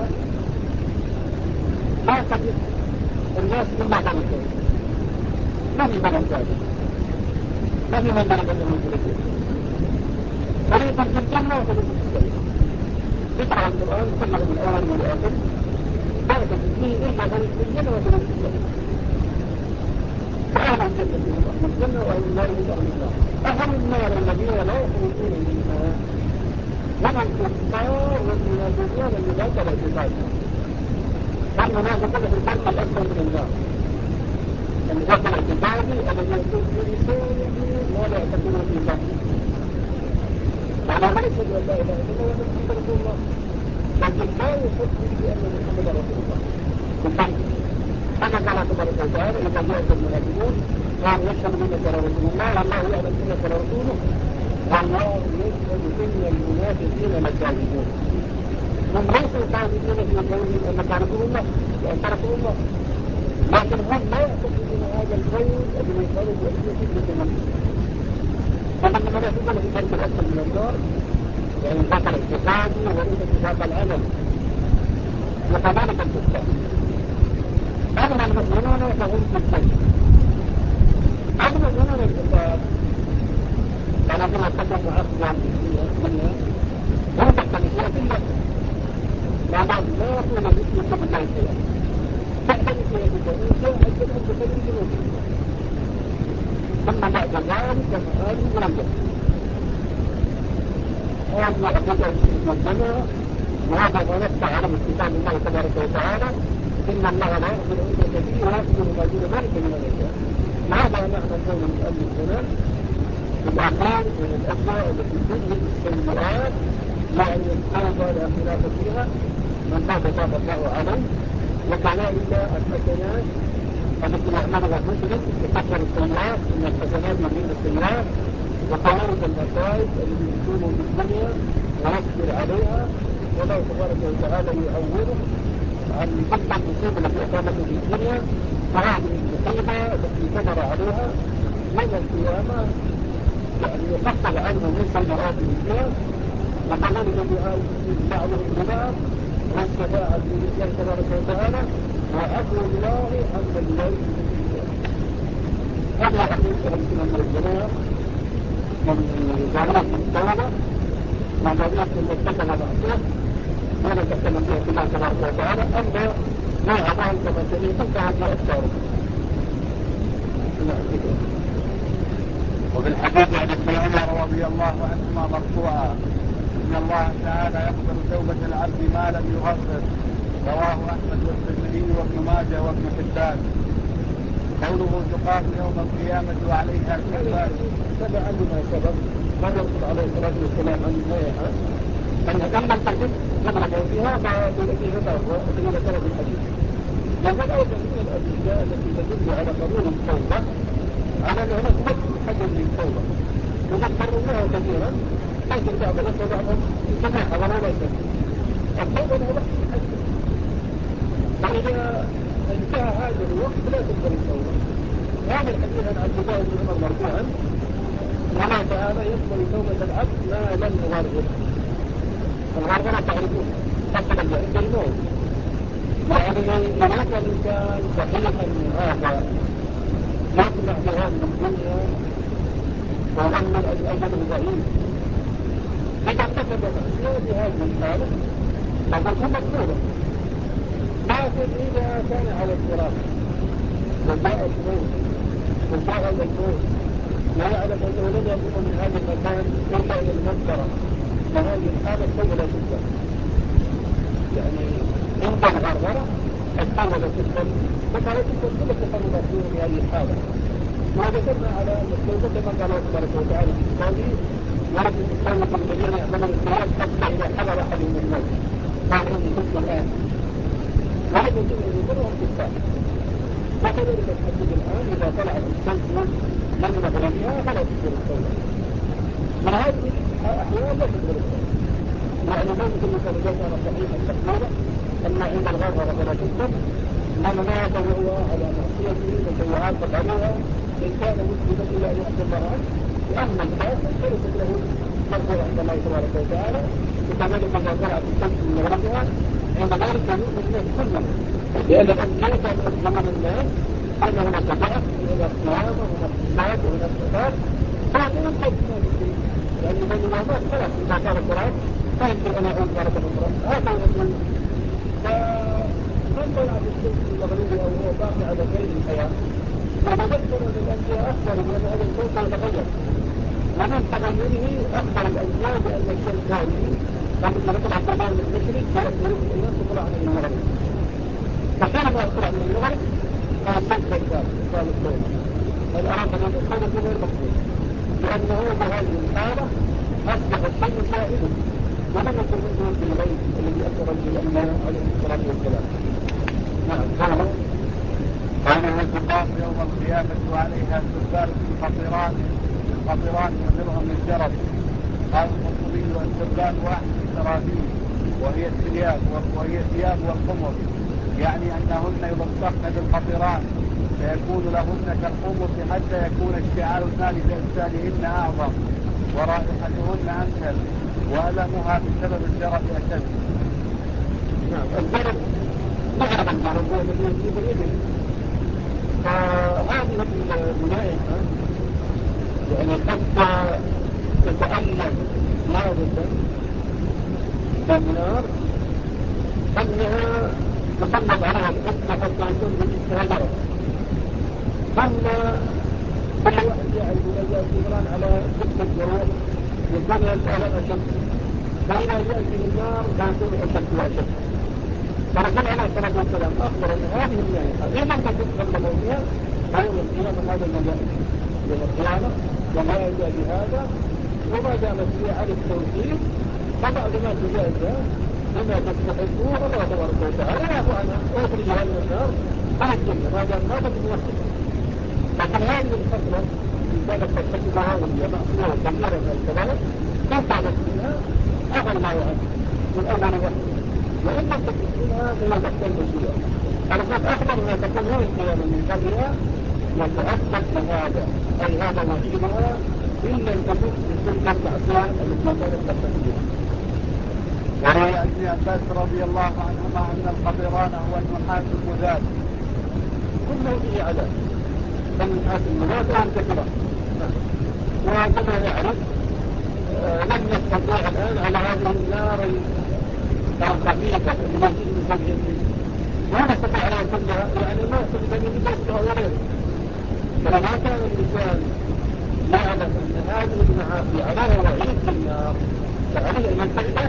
لا تجد الناس إلا ضربه، ما في ضرب ذلك، ما في من ضرب أنه يجرده، فريق في الجنة وفريق في السيء. يقرأ القرآن كله من الأول والآخر لا تجد فيه إلا فريق في الجنة وفريق في السيء. فأهل الجنة هم أهل الجنة وأهل النار هم أهل النار. أهل النار الذين لا يخرجون منها هم الكفار والمنافقون الذين لا يعتقدون. والمنافقون في الفرق الأكبر من النار. النفاق الاعتقادي الذي يكون في لسانه ما لا يعتقده في قلبه. معنى ما يشهد أن لا إله إلا الله وأن محمدا رسول الله، لكن لا يصدق بأن محمدا رسول الله بالقلب. كما قال تبارك وتعالى إذا جاءك المنافقون قالوا يشهد بأنك رسول الله والله يعلم أنك رسوله والله يشهد إن المنافقين لكاذبون. هم ليسوا كاذبين في قولهم أنك رسول الله وأنت رسول الله، لكن هم لا يعتقدون هذا القول الذي يقال بألسنة المسلمين. فمن المنافقون في الفرق الأكبر من النار، يعني النفاق الاعتقادي وليس النفاق العملي، وكذلك الكفار. أما المؤمنون فهم في الجنة. أما المؤمنون الكفار الذين ارتكبوا عصيا في الدنيا هم تحت مشيئة الله، لا يكون مثل كل شيء تحت مشيئة الله إن شاء أجل أن تكون جنوبه، ثم بعد ذلك مآل إلى الجنة. هذا أبدا في الجنة، وهذا ما نص عليه كتاب الله تبارك وتعالى إن الله لا يغفر أن يشرك به ويغفر ما دون ذلك لمن يشاء. هذا معنى قول المؤلف هنا الأخير من الأشياء التي تذهب السيئات، يعني التوبة لا خلاف فيها من تاب تاب الله عليه، وكذلك الحسنات التي يعملها المسلم يكفر السيئات إن الحسنات يذهبن السيئات، وكذلك المصائب التي تصيبه في الدنيا ويصبر عليها والله تبارك وتعالى يعوضه عن تلك المصيبة التي أصابته في الدنيا، وهذه المصيبة التي صبر عليها يوم القيامة يعني يكفر عنه من سيئاته فيها، وكذلك دعاء بعضهم ببعض والشفاعة بإذن الله تبارك وتعالى وعفو الله عما لا يشرك به. هذا حديث رسول الله الجماعة من جامعة التوبة من جامعة المتكلة معصية هذا تحتمل فيها الله تبارك وتعالى. أما ما أعطاه كما سمعتم فهذه أكثره. وفي الحديث عن ابن عمر رضي الله عنهما مرفوعا إن الله تعالى يقبل توبة العبد ما لم يغفر، رواه أحمد والترمذي وابن ماجه وابن حبان. قوله تقام يوم القيامة وعليها الكفار تبع لما سبق ما يرسل عليه الصلاة والسلام عن النائحة أنها إن لم تكن قبل موتها فالذي ذكره الذي ذكره في الحديث. وهذا أيضا من الأدلة التي تدل على قبول التوبة على أن هناك وقت محدد للتوبة وقد قررناها كثيرا لكن بعض الأخوة بعضهم يسمعها ولا لا يسمع التوبة له وقت محدد فإذا انتهى هذا الوقت لا تقبل التوبة. هذا الحديث عن عبد الله بن عمر مرفوعا الله تعالى يقبل توبة العبد ما لم يغرغر. الغرغرة تعرفون حصل عند الموت يعني إذا كان الإنسان صحيحا من هذا يطلع بهذه الدنيا وظن أجله ضعيف إذا ارتكب معصية بهذه الحالة فهو مقبولة. لكن إذا كان على الفراق وجاء الموت وجاء الموت لا يعلم أنه لن يقوم من هذا المكان إلا إلى المغفرة فهذه الحالة التوبة لا تقبل. يعني عند الغرغرة التوبة لا تقبل ثم لا تقبل كل التقربات في هذه الحالة. وذكرنا على أن التوبة كما قال الله تبارك وتعالى في كتابه ولكن التوبة الذين يعملون الخيرات حتى إذا حضر أحدهم الموت قال إني تبت الآن وهذا الذين يذكرهم كفار. وكذلك الحديث الآن إذا طلعت الشمس من مغربها فلا تقبل التوبة. من هذه الأحوال لا تقبل التوبة. يعني ما يمكن أن إذا كان صحيحا تقبيلا أما عند الغرغرة فلا تقبل من مات وهو على معصيته لكي يعاقب عليها إن كان مسلما إلا أن يحكم الله عنه. وأما الكافر فليست له مغفرة عند الله تبارك وتعالى. وكذلك إذا طلعت الشمس من مغربها عند ذلك يؤمن الناس كلهم لأن الأنبياء كانوا يخبرون الناس أن هناك بعث وهناك قيامة وهناك حساب وهناك عقاب فهذا ينقذ الناس فيه. يعني من الوامات خلاص إذا صار القرآن فيمكن أن يعود مرة أخرى هذا يقول. فمن طلعت الشمس من مغربها وهو باقي على قيد الحياة وتذكر أن الأنبياء أخبروا بأن هذا الكون سيتغير ومن تغيره أخبر الأنبياء بأن الشمس هذه التي تطلع في الغرب المشرق سيأتي يوم من الأيام تطلع من المغرب. فحينما أطلع من المغرب فالشمس الثالث إقام التوبة. الآن أن التوبة غير مقبول لأنه بهذه الحالة أصبح الشيء سائلا ولم يكن عنده في الغيب الذي أخبر به الأنبياء عليهم الصلاة والسلام. نعم قوله تقام يوم القيامة وعليها سبال القطران ينذرهم من جرب. قال القرطبي السبال واحد السرابيل وهي الثياب والخمر يعني أنهن يلصقن بالقطران فيكون لهن كالخمر حتى يكون اشتعال النار في أجسادهن أعظم ورائحتهن أمثل وألمها بسبب الجرب أشد. نعم الجرب نعم الجرب هو الذي يجيب الإبل. فهذه الملائكة يعني حتى تتألم مادة بالنار أنها تسلط عليها الحكمة حتى يكون بجسمها جرب. ثم كل واحد يعرف إذا جاء الجبران على جسم الجروح يكون الألم أشد فإذا يأتي النار فيكون أشد وأشد. فرسول عليه الصلاة والسلام أخبر أن هذه الملائكة إن لم تكن قبل موتها فيوم القيامة هذا المجال يوم القيامة وجاء بهذا وما دامت هي على التوحيد فبعد ما تجازى بما تستحقوه الله تبارك وتعالى يعفو عنها ويخرجها من النار على الجنة ما دام ماتت موحدة. لكن هذه الخطرة إن كانت ترتكبها وهي معصية وكبيرة من الكبائر تنتعلت منها عفى الله عنها من أول وحده وإن لم تكن منها فهي تحت المشيئة. الرسول أخبر أنها تكون يوم القيامة من قبلها وتؤكد بهذا أي هذا وعيدها إن لم تكن من تلك المعصية التي كانت ترتكبها. وروي عن ابن عباس رضي الله عنهما أن القطران هو النحاس المذاب. كله فيه عذاب النحاس المذاب أو الكثرة. وكما نعرف لم نستطيع الآن على هذه النار الخفيفة التي تجد ما نستطيع على كلها يعني ما نستطيع أن يجدها غيره. فلما كان الإنسان يعلم أن هذه المعاصي عليها وعيد في النار فعليه أن ينتبه. وليس معناه كما يقول الخوارج أن هذه المعاصي التي ترتكب على الإنسان عليها وعيد في النار فلا ينتبه. لا، هذه المعاصي التي ترتكب على الإنسان عليها وعيد في النار.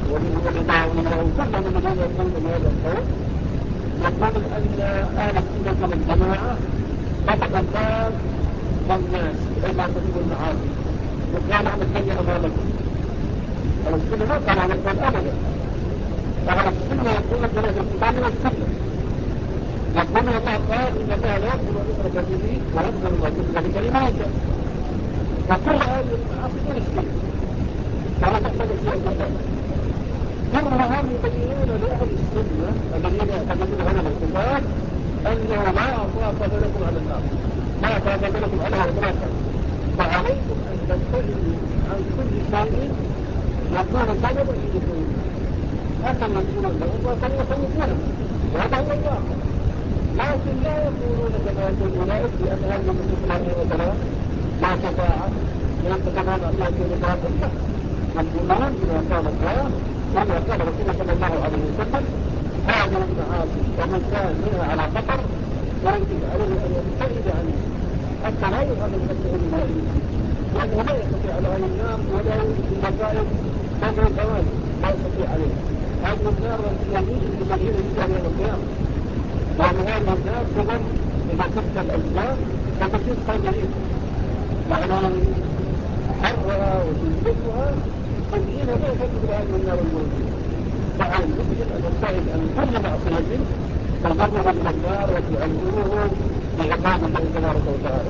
وكل من الذين يقولون بهذا القول يقول أن أهل السنة والجماعة فتح الباب للناس بحيث لا تكون المعاصي وقال أن الدنيا أمامكم. أهل السنة ما قال على القول أبدا. أهل السنة يقولون بهذا الكتاب والسنة، يقولون الله قال إن الله لا يغفر أن يشرك به ويغفر ما دون ذلك لمن يشاء. وكل هذه المعاصي دون الشرك فلا تحتاج شيئا كثيرا. كلهم يبينون لأهل السنة الذين يعتقدون هذا الكتاب أنه لا أطلاق لكم على النار، لا أطلاق لكم على إطلاقا، فعليكم أن تبتعدوا عن كل شيء يكون سببا لدخول حتى يكون لهم وسيكون، وهذا هو الواقع. لكن لا يقولون كما يقول أولئك بأن هذه النصوص مثلا لا شفاعة ويتكلمون أن يكون باطل. يقولون بما قال الله كما قال رسول صلى الله عليه وسلم هذه المعاصي ومن كان منها على خطر فيجب عليه أن يبتعد عنه حتى لا يفعل نفسه بما لأنه لا يستطيع على أهل النار ولا يوجد المصائب هذه الحوادث لا يستطيع عليه. هذه النار التي يجوز بتغيير الإسلام يوم القيامة، وأن هذه النار تظن إذا كنت الأسباب فتكون قادرين يعني حرها وتنفذها تبيين ما يفكر هذه النار الموجودة. فعلى المسلم أن يبتعد عن كل معصية تقرب من النار وتعلمه بعقاب الله تبارك وتعالى.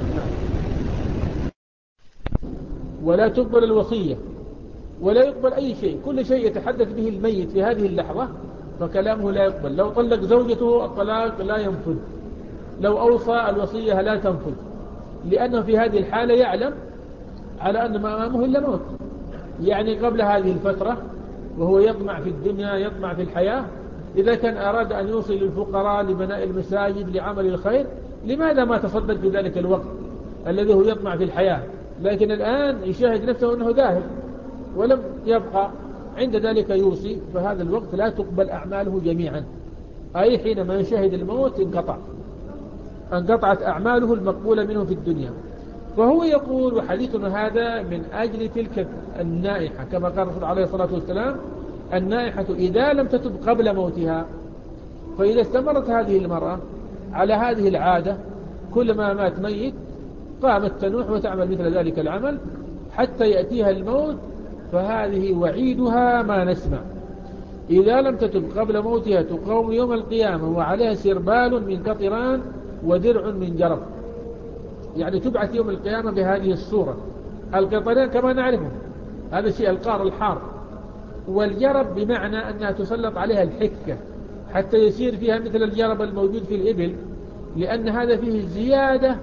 ولا تقبل الوصية ولا يقبل أي شيء، كل شيء يتحدث به الميت في هذه اللحظة فكلامه لا يقبل. لو طلق زوجته الطلاق لا ينفذ، لو أوصى الوصية لا تنفذ، لأنه في هذه الحالة يعلم على أن ما أمامه إلا موت. يعني قبل هذه الفترة وهو يطمع في الدنيا يطمع في الحياة، إذا كان أراد أن يوصل للفقراء لبناء المساجد لعمل الخير لماذا ما تصدق في ذلك الوقت الذي هو يطمع في الحياة؟ لكن الآن يشاهد نفسه أنه ذاهب ولم يبقى عند ذلك يوصي، فهذا الوقت لا تقبل أعماله جميعا. أي حينما يشاهد الموت انقطعت أعماله المقبولة منه في الدنيا. فهو يقول وحديثنا هذا من أجل تلك النائحة كما قال الرسول عليه الصلاة والسلام النائحة إذا لم تتب قبل موتها. فإذا استمرت هذه المرأة على هذه العادة كلما مات ميت قامت تنوح وتعمل مثل ذلك العمل حتى يأتيها الموت، فهذه وعيدها ما نسمع. إذا لم تتب قبل موتها تقوم يوم القيامة وعليها سربال من قطران ودرع من جرب. يعني تبعث يوم القيامة بهذه الصورة. القطران كما نعرفه هذا الشيء القار الحار، والجرب بمعنى أنها تسلط عليها الحكة حتى يصير فيها مثل الجرب الموجود في الإبل، لأن هذا فيه زيادة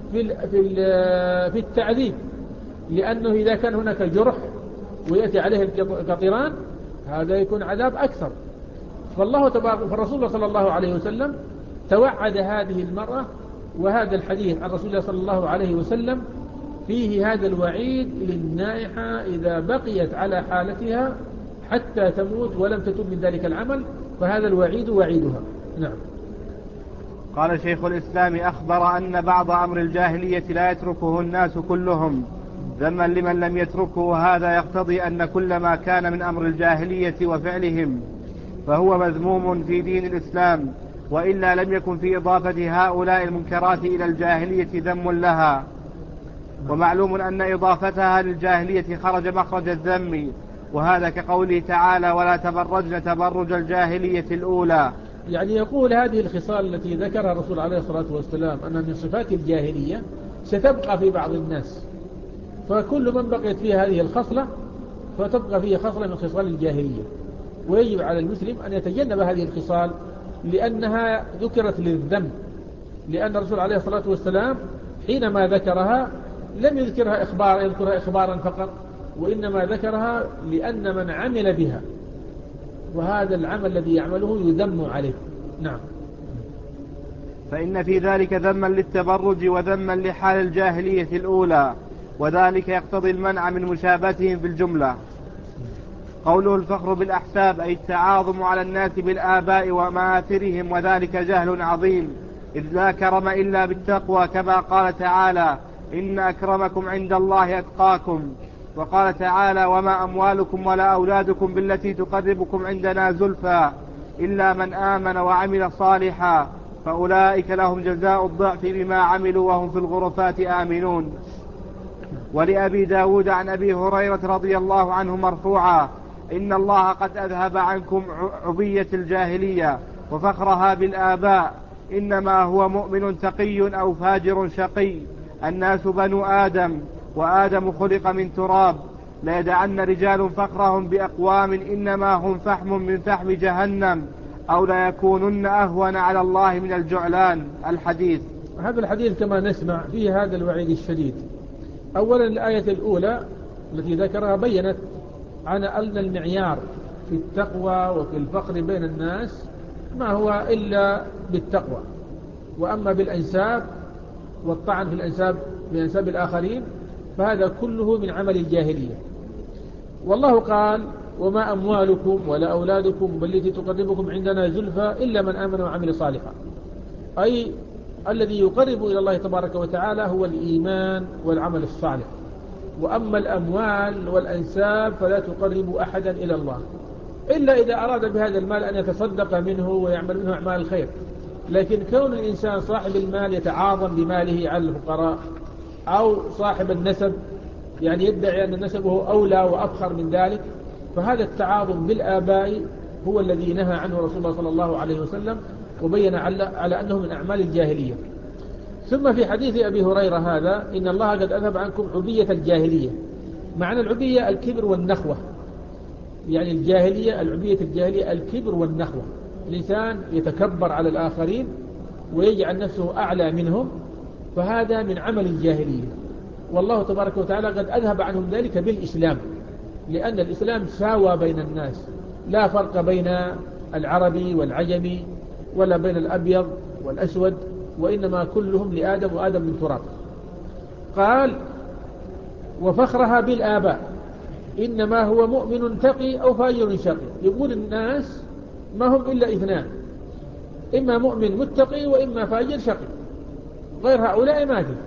في التعذيب، لأنه إذا كان هناك جرح ويأتي عليه القطران هذا يكون عذاب أكثر. فالرسول صلى الله عليه وسلم توعد هذه المرأة، وهذا الحديث عن رسول الله صلى الله عليه وسلم فيه هذا الوعيد للنائحة إذا بقيت على حالتها حتى تموت ولم تتب من ذلك العمل، فهذا الوعيد وعيدها. نعم. قال شيخ الإسلام أخبر أن بعض أمر الجاهلية لا يتركه الناس كلهم ذما لمن لم يتركه، وهذا يقتضي أن كل ما كان من أمر الجاهلية وفعلهم فهو مذموم في دين الإسلام، وإلا لم يكن في إضافة هؤلاء المنكرات إلى الجاهلية ذم لها. ومعلوم أن إضافتها للجاهلية خرج مخرج الذم، وهذا كقوله تعالى ولا تبرجن تبرج الجاهلية الأولى. يعني يقول هذه الخصال التي ذكرها الرسول عليه الصلاة والسلام أن من صفات الجاهلية ستبقى في بعض الناس، فكل من بقيت فيه هذه الخصلة فتبقى فيه خصلة من خصال الجاهلية، ويجب على المسلم أن يتجنب هذه الخصال لأنها ذكرت للذم. لأن الرسول عليه الصلاة والسلام حينما ذكرها لم يذكرها إخبارا فقط، وإنما ذكرها لأن من عمل بها وهذا العمل الذي يعمله يذم عليه. نعم. فإن في ذلك ذما للتبرج وذما لحال الجاهلية الأولى، وذلك يقتضي المنع من مشابهتهم في الجملة. قوله الفخر بالأحساب أي التعاظم على الناس بالآباء ومآثرهم، وذلك جهل عظيم، إذ لا كرم إلا بالتقوى، كما قال تعالى إن أكرمكم عند الله أتقاكم. وقال تعالى وما أموالكم ولا أولادكم بالتي تقربكم عندنا زلفى إلا من آمن وعمل صالحا فأولئك لهم جزاء الضعف بما عملوا وهم في الغرفات آمنون. ولأبي داود عن أبي هريرة رضي الله عنه مرفوعا إن الله قد أذهب عنكم عبية الجاهلية وفخرها بالآباء إنما هو مؤمن تقي أو فاجر شقي الناس بنو آدم وآدم خلق من تراب ليدعن رجال فخرهم بأقوام إنما هم فحم من فحم جهنم أو ليكونن أهون على الله من الجعلان. الحديث. هذا الحديث كما نسمع فيه هذا الوعيد الشديد. أولا الآية الأولى التي ذكرها بيّنت عن أن المعيار في التقوى وفي الفقر بين الناس ما هو إلا بالتقوى، وأما بالأنساب والطعن في الأنساب بأنساب الآخرين فهذا كله من عمل الجاهلية. والله قال وما أموالكم ولا أولادكم بالتي تقربكم عندنا زلفى إلا من آمن وعمل صالحا، أي الذي يقرب إلى الله تبارك وتعالى هو الإيمان والعمل الصالح. وأما الأموال والأنساب فلا تقرب أحدا إلى الله إلا إذا أراد بهذا المال أن يتصدق منه ويعمل منه أعمال الخير. لكن كون الإنسان صاحب المال يتعاظم بماله على الفقراء، أو صاحب النسب يعني يدعي أن نسبه أولى وأفخر من ذلك، فهذا التعاظم بالآباء هو الذي نهى عنه رسول الله صلى الله عليه وسلم وبين على أنه من أعمال الجاهلية. ثم في حديث أبي هريرة هذا إن الله قد أذهب عنكم عبية الجاهلية. معنى العبية الكبر والنخوة، يعني الجاهلية العبية الجاهلية الكبر والنخوة، الإنسان يتكبر على الآخرين ويجعل نفسه أعلى منهم، فهذا من عمل الجاهلية. والله تبارك وتعالى قد أذهب عنهم ذلك بالإسلام، لأن الإسلام ساوى بين الناس، لا فرق بين العربي والعجمي ولا بين الأبيض والأسود، وإنما كلهم لآدم وآدم من تراب. قال وفخرها بالآباء إنما هو مؤمن تقي أو فاجر شقي. يقول الناس ما هم إلا اثنان، إما مؤمن متقي وإما فاجر شقي، غير هؤلاء ما في.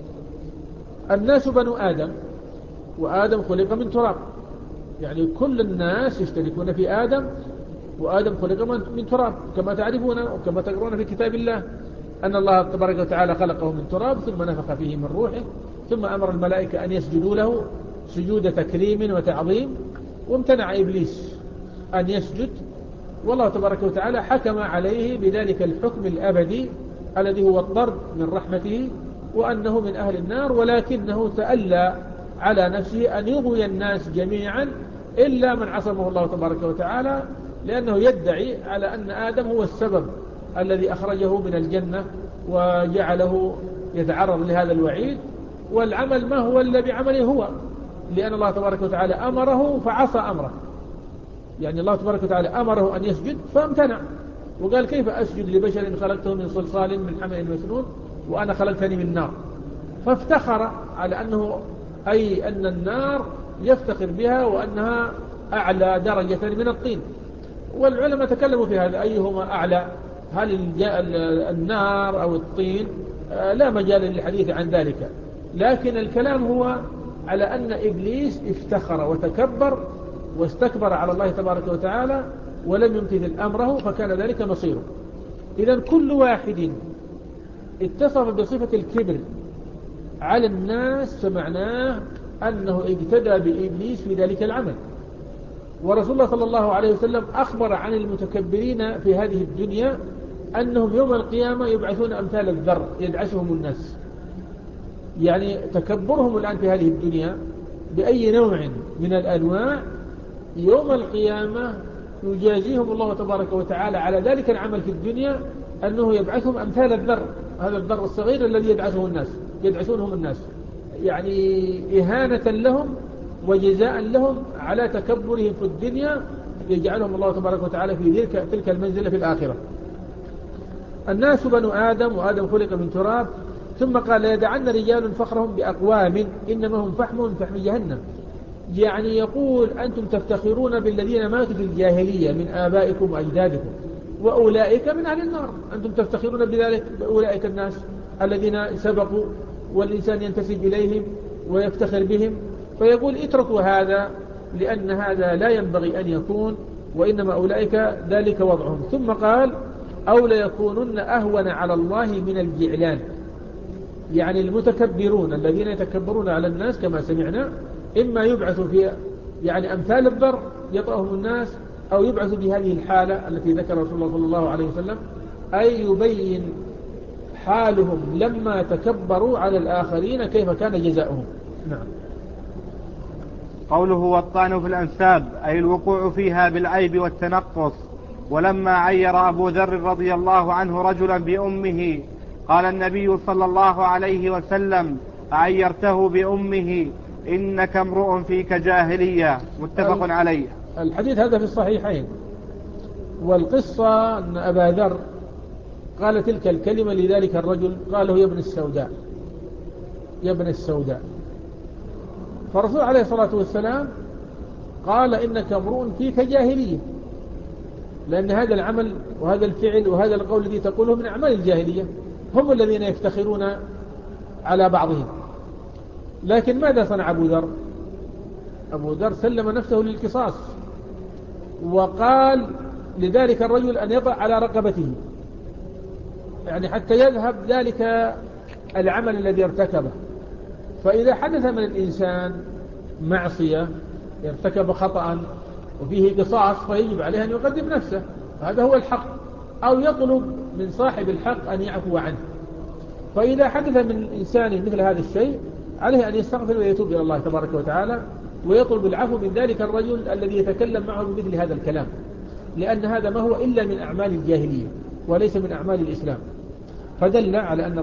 الناس بنو آدم وآدم خلق من تراب، يعني كل الناس يشتركون في آدم، وآدم خلق من تراب كما تعرفون وكما تقرون في كتاب الله أن الله تبارك وتعالى خلقه من تراب ثم نفخ فيه من روحه ثم أمر الملائكة أن يسجدوا له سجود تكريم وتعظيم، وامتنع إبليس أن يسجد، والله تبارك وتعالى حكم عليه بذلك الحكم الأبدي الذي هو الطرد من رحمته وأنه من أهل النار، ولكنه تألى على نفسه أن يغوي الناس جميعا إلا من عصمه الله تبارك وتعالى، لأنه يدعي على أن آدم هو السبب الذي أخرجه من الجنة وجعله يتعرض لهذا الوعيد، والعمل ما هو إلا بعمله هو، لأن الله تبارك وتعالى أمره فعصى أمره. يعني الله تبارك وتعالى أمره أن يسجد فامتنع، وقال كيف أسجد لبشر خلقته من صلصال من حمأ مسنون وأنا خلقتني من نار، فافتخر على أنه أي أن النار يفتخر بها وأنها أعلى درجة من الطين. والعلماء تكلموا في هذا أيهما أعلى، هل النار أو الطين؟ لا مجال للحديث عن ذلك، لكن الكلام هو على أن إبليس افتخر وتكبر واستكبر على الله تبارك وتعالى ولم يمتثل أمره فكان ذلك مصيره. إذن كل واحد اتصف بصفة الكبر على الناس فمعناه أنه اقتدى بإبليس في ذلك العمل. ورسول الله صلى الله عليه وسلم أخبر عن المتكبرين في هذه الدنيا أنهم يوم القيامة يبعثون أمثال الذر يدعسهم الناس. يعني تكبرهم الآن في هذه الدنيا بأي نوع من الأنواع يوم القيامة يجازيهم الله تبارك وتعالى على ذلك العمل في الدنيا أنه يبعثهم أمثال الذر، هذا الذر الصغير الذي يدعسونهم الناس، يعني إهانة لهم وجزاء لهم على تكبرهم في الدنيا، يجعلهم الله تبارك وتعالى في تلك المنزلة في الآخرة. الناس بنو آدم وآدم خلق من تراب. ثم قال يدعن رجال فخرهم بأقوام إنما هم فحم جهنم. يعني يقول أنتم تفتخرون بالذين ماتوا في الجاهلية من آبائكم وأجدادكم وأولئك من أهل النار، أنتم تفتخرون بذلك بأولئك الناس الذين سبقوا والإنسان ينتسب إليهم ويفتخر بهم، فيقول اتركوا هذا لأن هذا لا ينبغي أن يكون، وإنما أولئك ذلك وضعهم. ثم قال أو ليكونن أهون على الله من الجعلان، يعني المتكبرون الذين يتكبرون على الناس كما سمعنا إما يبعثوا في يعني أمثال الضر يطأهم الناس، أو يبعثوا بهذه الحالة التي ذكر رسول الله صلى الله عليه وسلم، أي يبين حالهم لما تكبروا على الآخرين كيف كان جزاؤهم. نعم. قوله والطعن في الأنساب أي الوقوع فيها بالعيب والتنقص. ولما عير أبو ذر رضي الله عنه رجلا بأمه قال النبي صلى الله عليه وسلم عيرته بأمه إنك امرؤ فيك جاهلية. متفق عليه. الحديث هذا في الصحيحين. والقصة أن أبا ذر قال تلك الكلمة لذلك الرجل، قاله يا ابن السوداء، يا ابن السوداء. فالرسول عليه الصلاة والسلام قال إنك امرؤ فيك جاهلية، لأن هذا العمل وهذا الفعل وهذا القول الذي تقوله من أعمال الجاهلية، هم الذين يفتخرون على بعضهم. لكن ماذا صنع أبو ذر؟ أبو ذر سلم نفسه للقصاص، وقال لذلك الرجل أن يضع على رقبته، يعني حتى يذهب ذلك العمل الذي ارتكبه. فإذا حدث من الإنسان معصية ارتكب خطأ وفيه قصاص فيجب عليه أن يقدم نفسه، هذا هو الحق، أو يطلب من صاحب الحق أن يعفو عنه. فإذا حدث من إنسان مثل هذا الشيء عليه أن يستغفر ويتوب إلى الله تبارك وتعالى ويطلب العفو من ذلك الرجل الذي يتكلم معه بمثل هذا الكلام، لأن هذا ما هو إلا من أعمال الجاهلية وليس من أعمال الإسلام. فدل على أن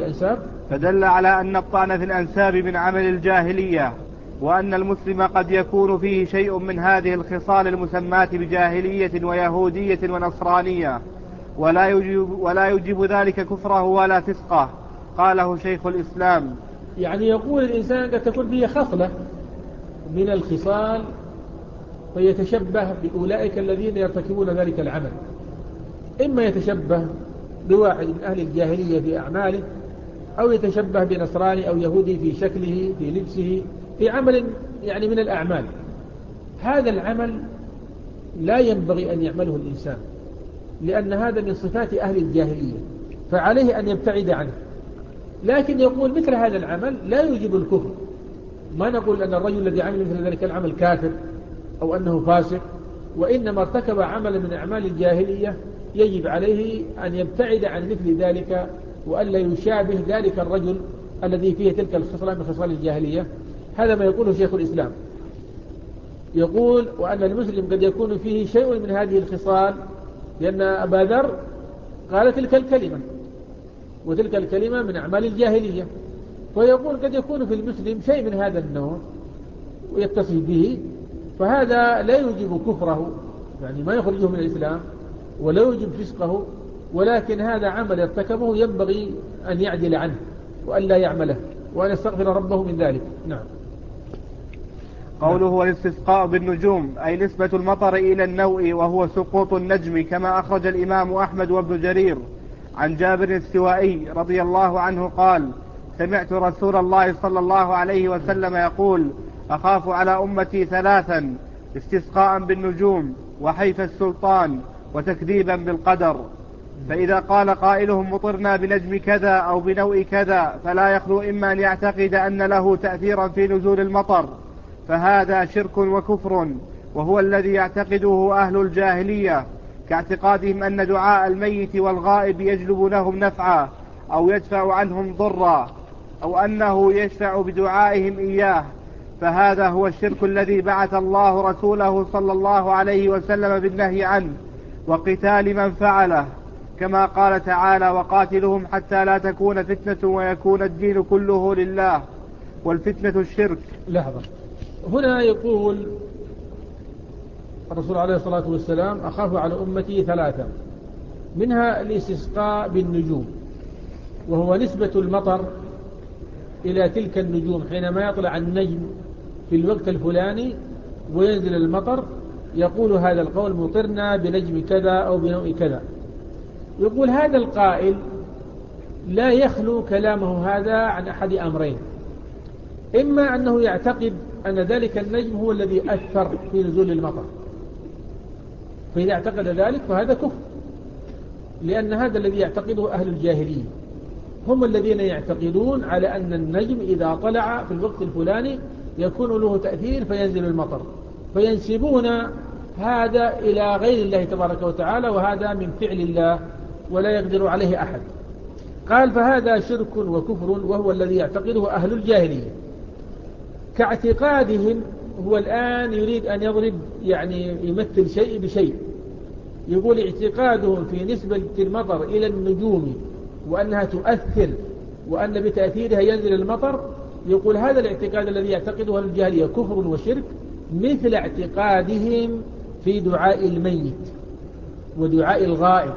الطعن في الأنساب من عمل الجاهلية، وأن المسلم قد يكون فيه شيء من هذه الخصال المسماة بجاهلية ويهودية ونصرانية، ولا يجب ذلك كفره ولا فسقه. قاله شيخ الإسلام. يعني يقول الإنسان قد تكون فيه خصلة من الخصال فيتشبه بأولئك الذين يرتكبون ذلك العمل، إما يتشبه بواحد من أهل الجاهلية في أعماله، أو يتشبه بنصراني أو يهودي في شكله في لبسه في عمل يعني من الأعمال. هذا العمل لا ينبغي أن يعمله الإنسان، لأن هذا من صفات أهل الجاهلية فعليه أن يبتعد عنه. لكن يقول مثل هذا العمل لا يوجب الكفر، ما نقول أن الرجل الذي عمل مثل ذلك العمل كافر أو أنه فاسق، وإنما ارتكب عملا من أعمال الجاهلية يجب عليه أن يبتعد عن مثل ذلك وألا يشابه ذلك الرجل الذي فيه تلك الخصلة من خصال الجاهلية. هذا ما يقوله شيخ الإسلام، يقول وأن المسلم قد يكون فيه شيء من هذه الخصال، لأن أبا ذر قال تلك الكلمة، وتلك الكلمة من أعمال الجاهلية، ويقول قد يكون في المسلم شيء من هذا النوع ويتصف به، فهذا لا يوجب كفره، يعني ما يخرجه من الإسلام ولا يوجب فسقه، ولكن هذا عمل ارتكبه ينبغي أن يعدل عنه وأن لا يعمله وأن يستغفر ربه من ذلك. نعم. قوله والاستسقاء بالنجوم أي نسبة المطر إلى النوء وهو سقوط النجم، كما أخرج الإمام أحمد وابن جرير عن جابر السوائي رضي الله عنه قال سمعت رسول الله صلى الله عليه وسلم يقول أخاف على أمتي ثلاثا: استسقاء بالنجوم، وحيف السلطان، وتكذيبا بالقدر. فإذا قال قائلهم مطرنا بنجم كذا أو بنوء كذا فلا يخلو إما أن يعتقد أن له تأثيرا في نزول المطر، فهذا شرك وكفر، وهو الذي يعتقده أهل الجاهلية، كاعتقادهم أن دعاء الميت والغائب يجلب لهم نفعا أو يدفع عنهم ضرا، أو أنه يشفع بدعائهم إياه، فهذا هو الشرك الذي بعث الله رسوله صلى الله عليه وسلم بالنهي عنه وقتال من فعله، كما قال تعالى وقاتلهم حتى لا تكون فتنة ويكون الدين كله لله، والفتنة الشرك. لحظة، هنا يقول الرسول عليه الصلاة والسلام أخاف على أمتي ثلاثة، منها الاستسقاء بالنجوم، وهو نسبة المطر إلى تلك النجوم، حينما يطلع النجم في الوقت الفلاني وينزل المطر يقول هذا القول مطرنا بنجم كذا أو بنوء كذا. يقول هذا القائل لا يخلو كلامه هذا عن أحد أمرين: إما أنه يعتقد أن ذلك النجم هو الذي أثر في نزول المطر، فإذا اعتقد ذلك فهذا كفر، لأن هذا الذي يعتقده أهل الجاهلية، هم الذين يعتقدون على أن النجم إذا طلع في الوقت الفلاني يكون له تأثير فينزل المطر، فينسبون هذا إلى غير الله تبارك وتعالى، وهذا من فعل الله ولا يقدر عليه أحد. قال فهذا شرك وكفر، وهو الذي يعتقده أهل الجاهلية كاعتقادهم. هو الآن يريد أن يضرب يعني يمثل شيء بشيء، يقول اعتقادهم في نسبة المطر إلى النجوم وأنها تؤثر وأن بتأثيرها ينزل المطر، يقول هذا الاعتقاد الذي يعتقده الجاهلية كفر وشرك، مثل اعتقادهم في دعاء الميت ودعاء الغائب،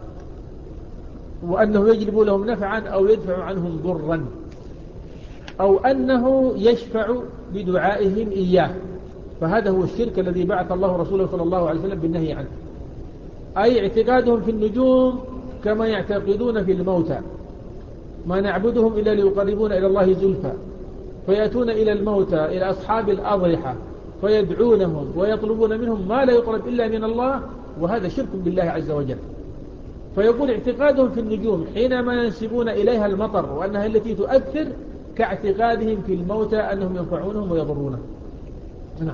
وأنه يجلب لهم نفعا أو يدفع عنهم ضرا، أو أنه يشفع بدعائهم إياه. فهذا هو الشرك الذي بعث الله رسوله صلى الله عليه وسلم بالنهي عنه. أي اعتقادهم في النجوم كما يعتقدون في الموتى، ما نعبدهم إلا ليقربون إلى الله زلفى، فيأتون إلى الموتى إلى أصحاب الأضرحة فيدعونهم ويطلبون منهم ما لا يطلب إلا من الله، وهذا شرك بالله عز وجل. فيقول اعتقادهم في النجوم حينما ينسبون إليها المطر وأنها التي تؤثر كاعتقادهم في الموتى أنهم ينفعونهم ويضرونهم. نعم.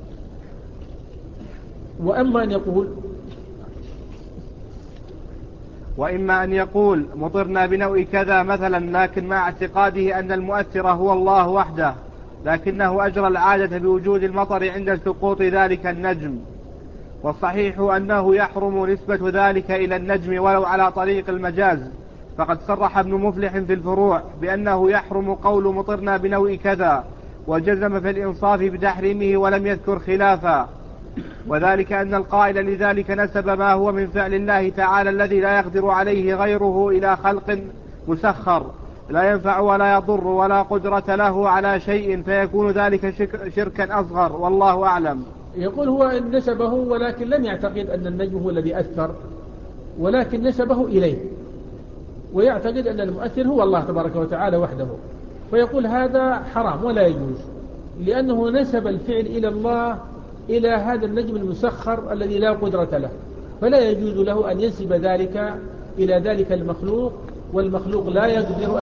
وإما أن يقول مطرنا بنوء كذا مثلا، لكن مع اعتقاده أن المؤثر هو الله وحده، لكنه أجرى العادة بوجود المطر عند سقوط ذلك النجم. والصحيح أنه يحرم نسبة ذلك إلى النجم ولو على طريق المجاز، فقد صرح ابن مفلح في الفروع بأنه يحرم قول مطرنا بنوء كذا، وجزم في الإنصاف بتحريمه ولم يذكر خلافا. وذلك أن القائل لذلك نسب ما هو من فعل الله تعالى الذي لا يقدر عليه غيره إلى خلق مسخر لا ينفع ولا يضر ولا قدرة له على شيء، فيكون ذلك شركا أصغر، والله أعلم. يقول هو إن نسبه، ولكن لم يعتقد أن النجم هو الذي أثر، ولكن نسبه إليه، ويعتقد أن المؤثر هو الله تبارك وتعالى وحده، فيقول هذا حرام ولا يجوز، لأنه نسب الفعل إلى الله، إلى هذا النجم المسخر الذي لا قدرة له، فلا يجوز له أن ينسب ذلك إلى ذلك المخلوق، والمخلوق لا يقدر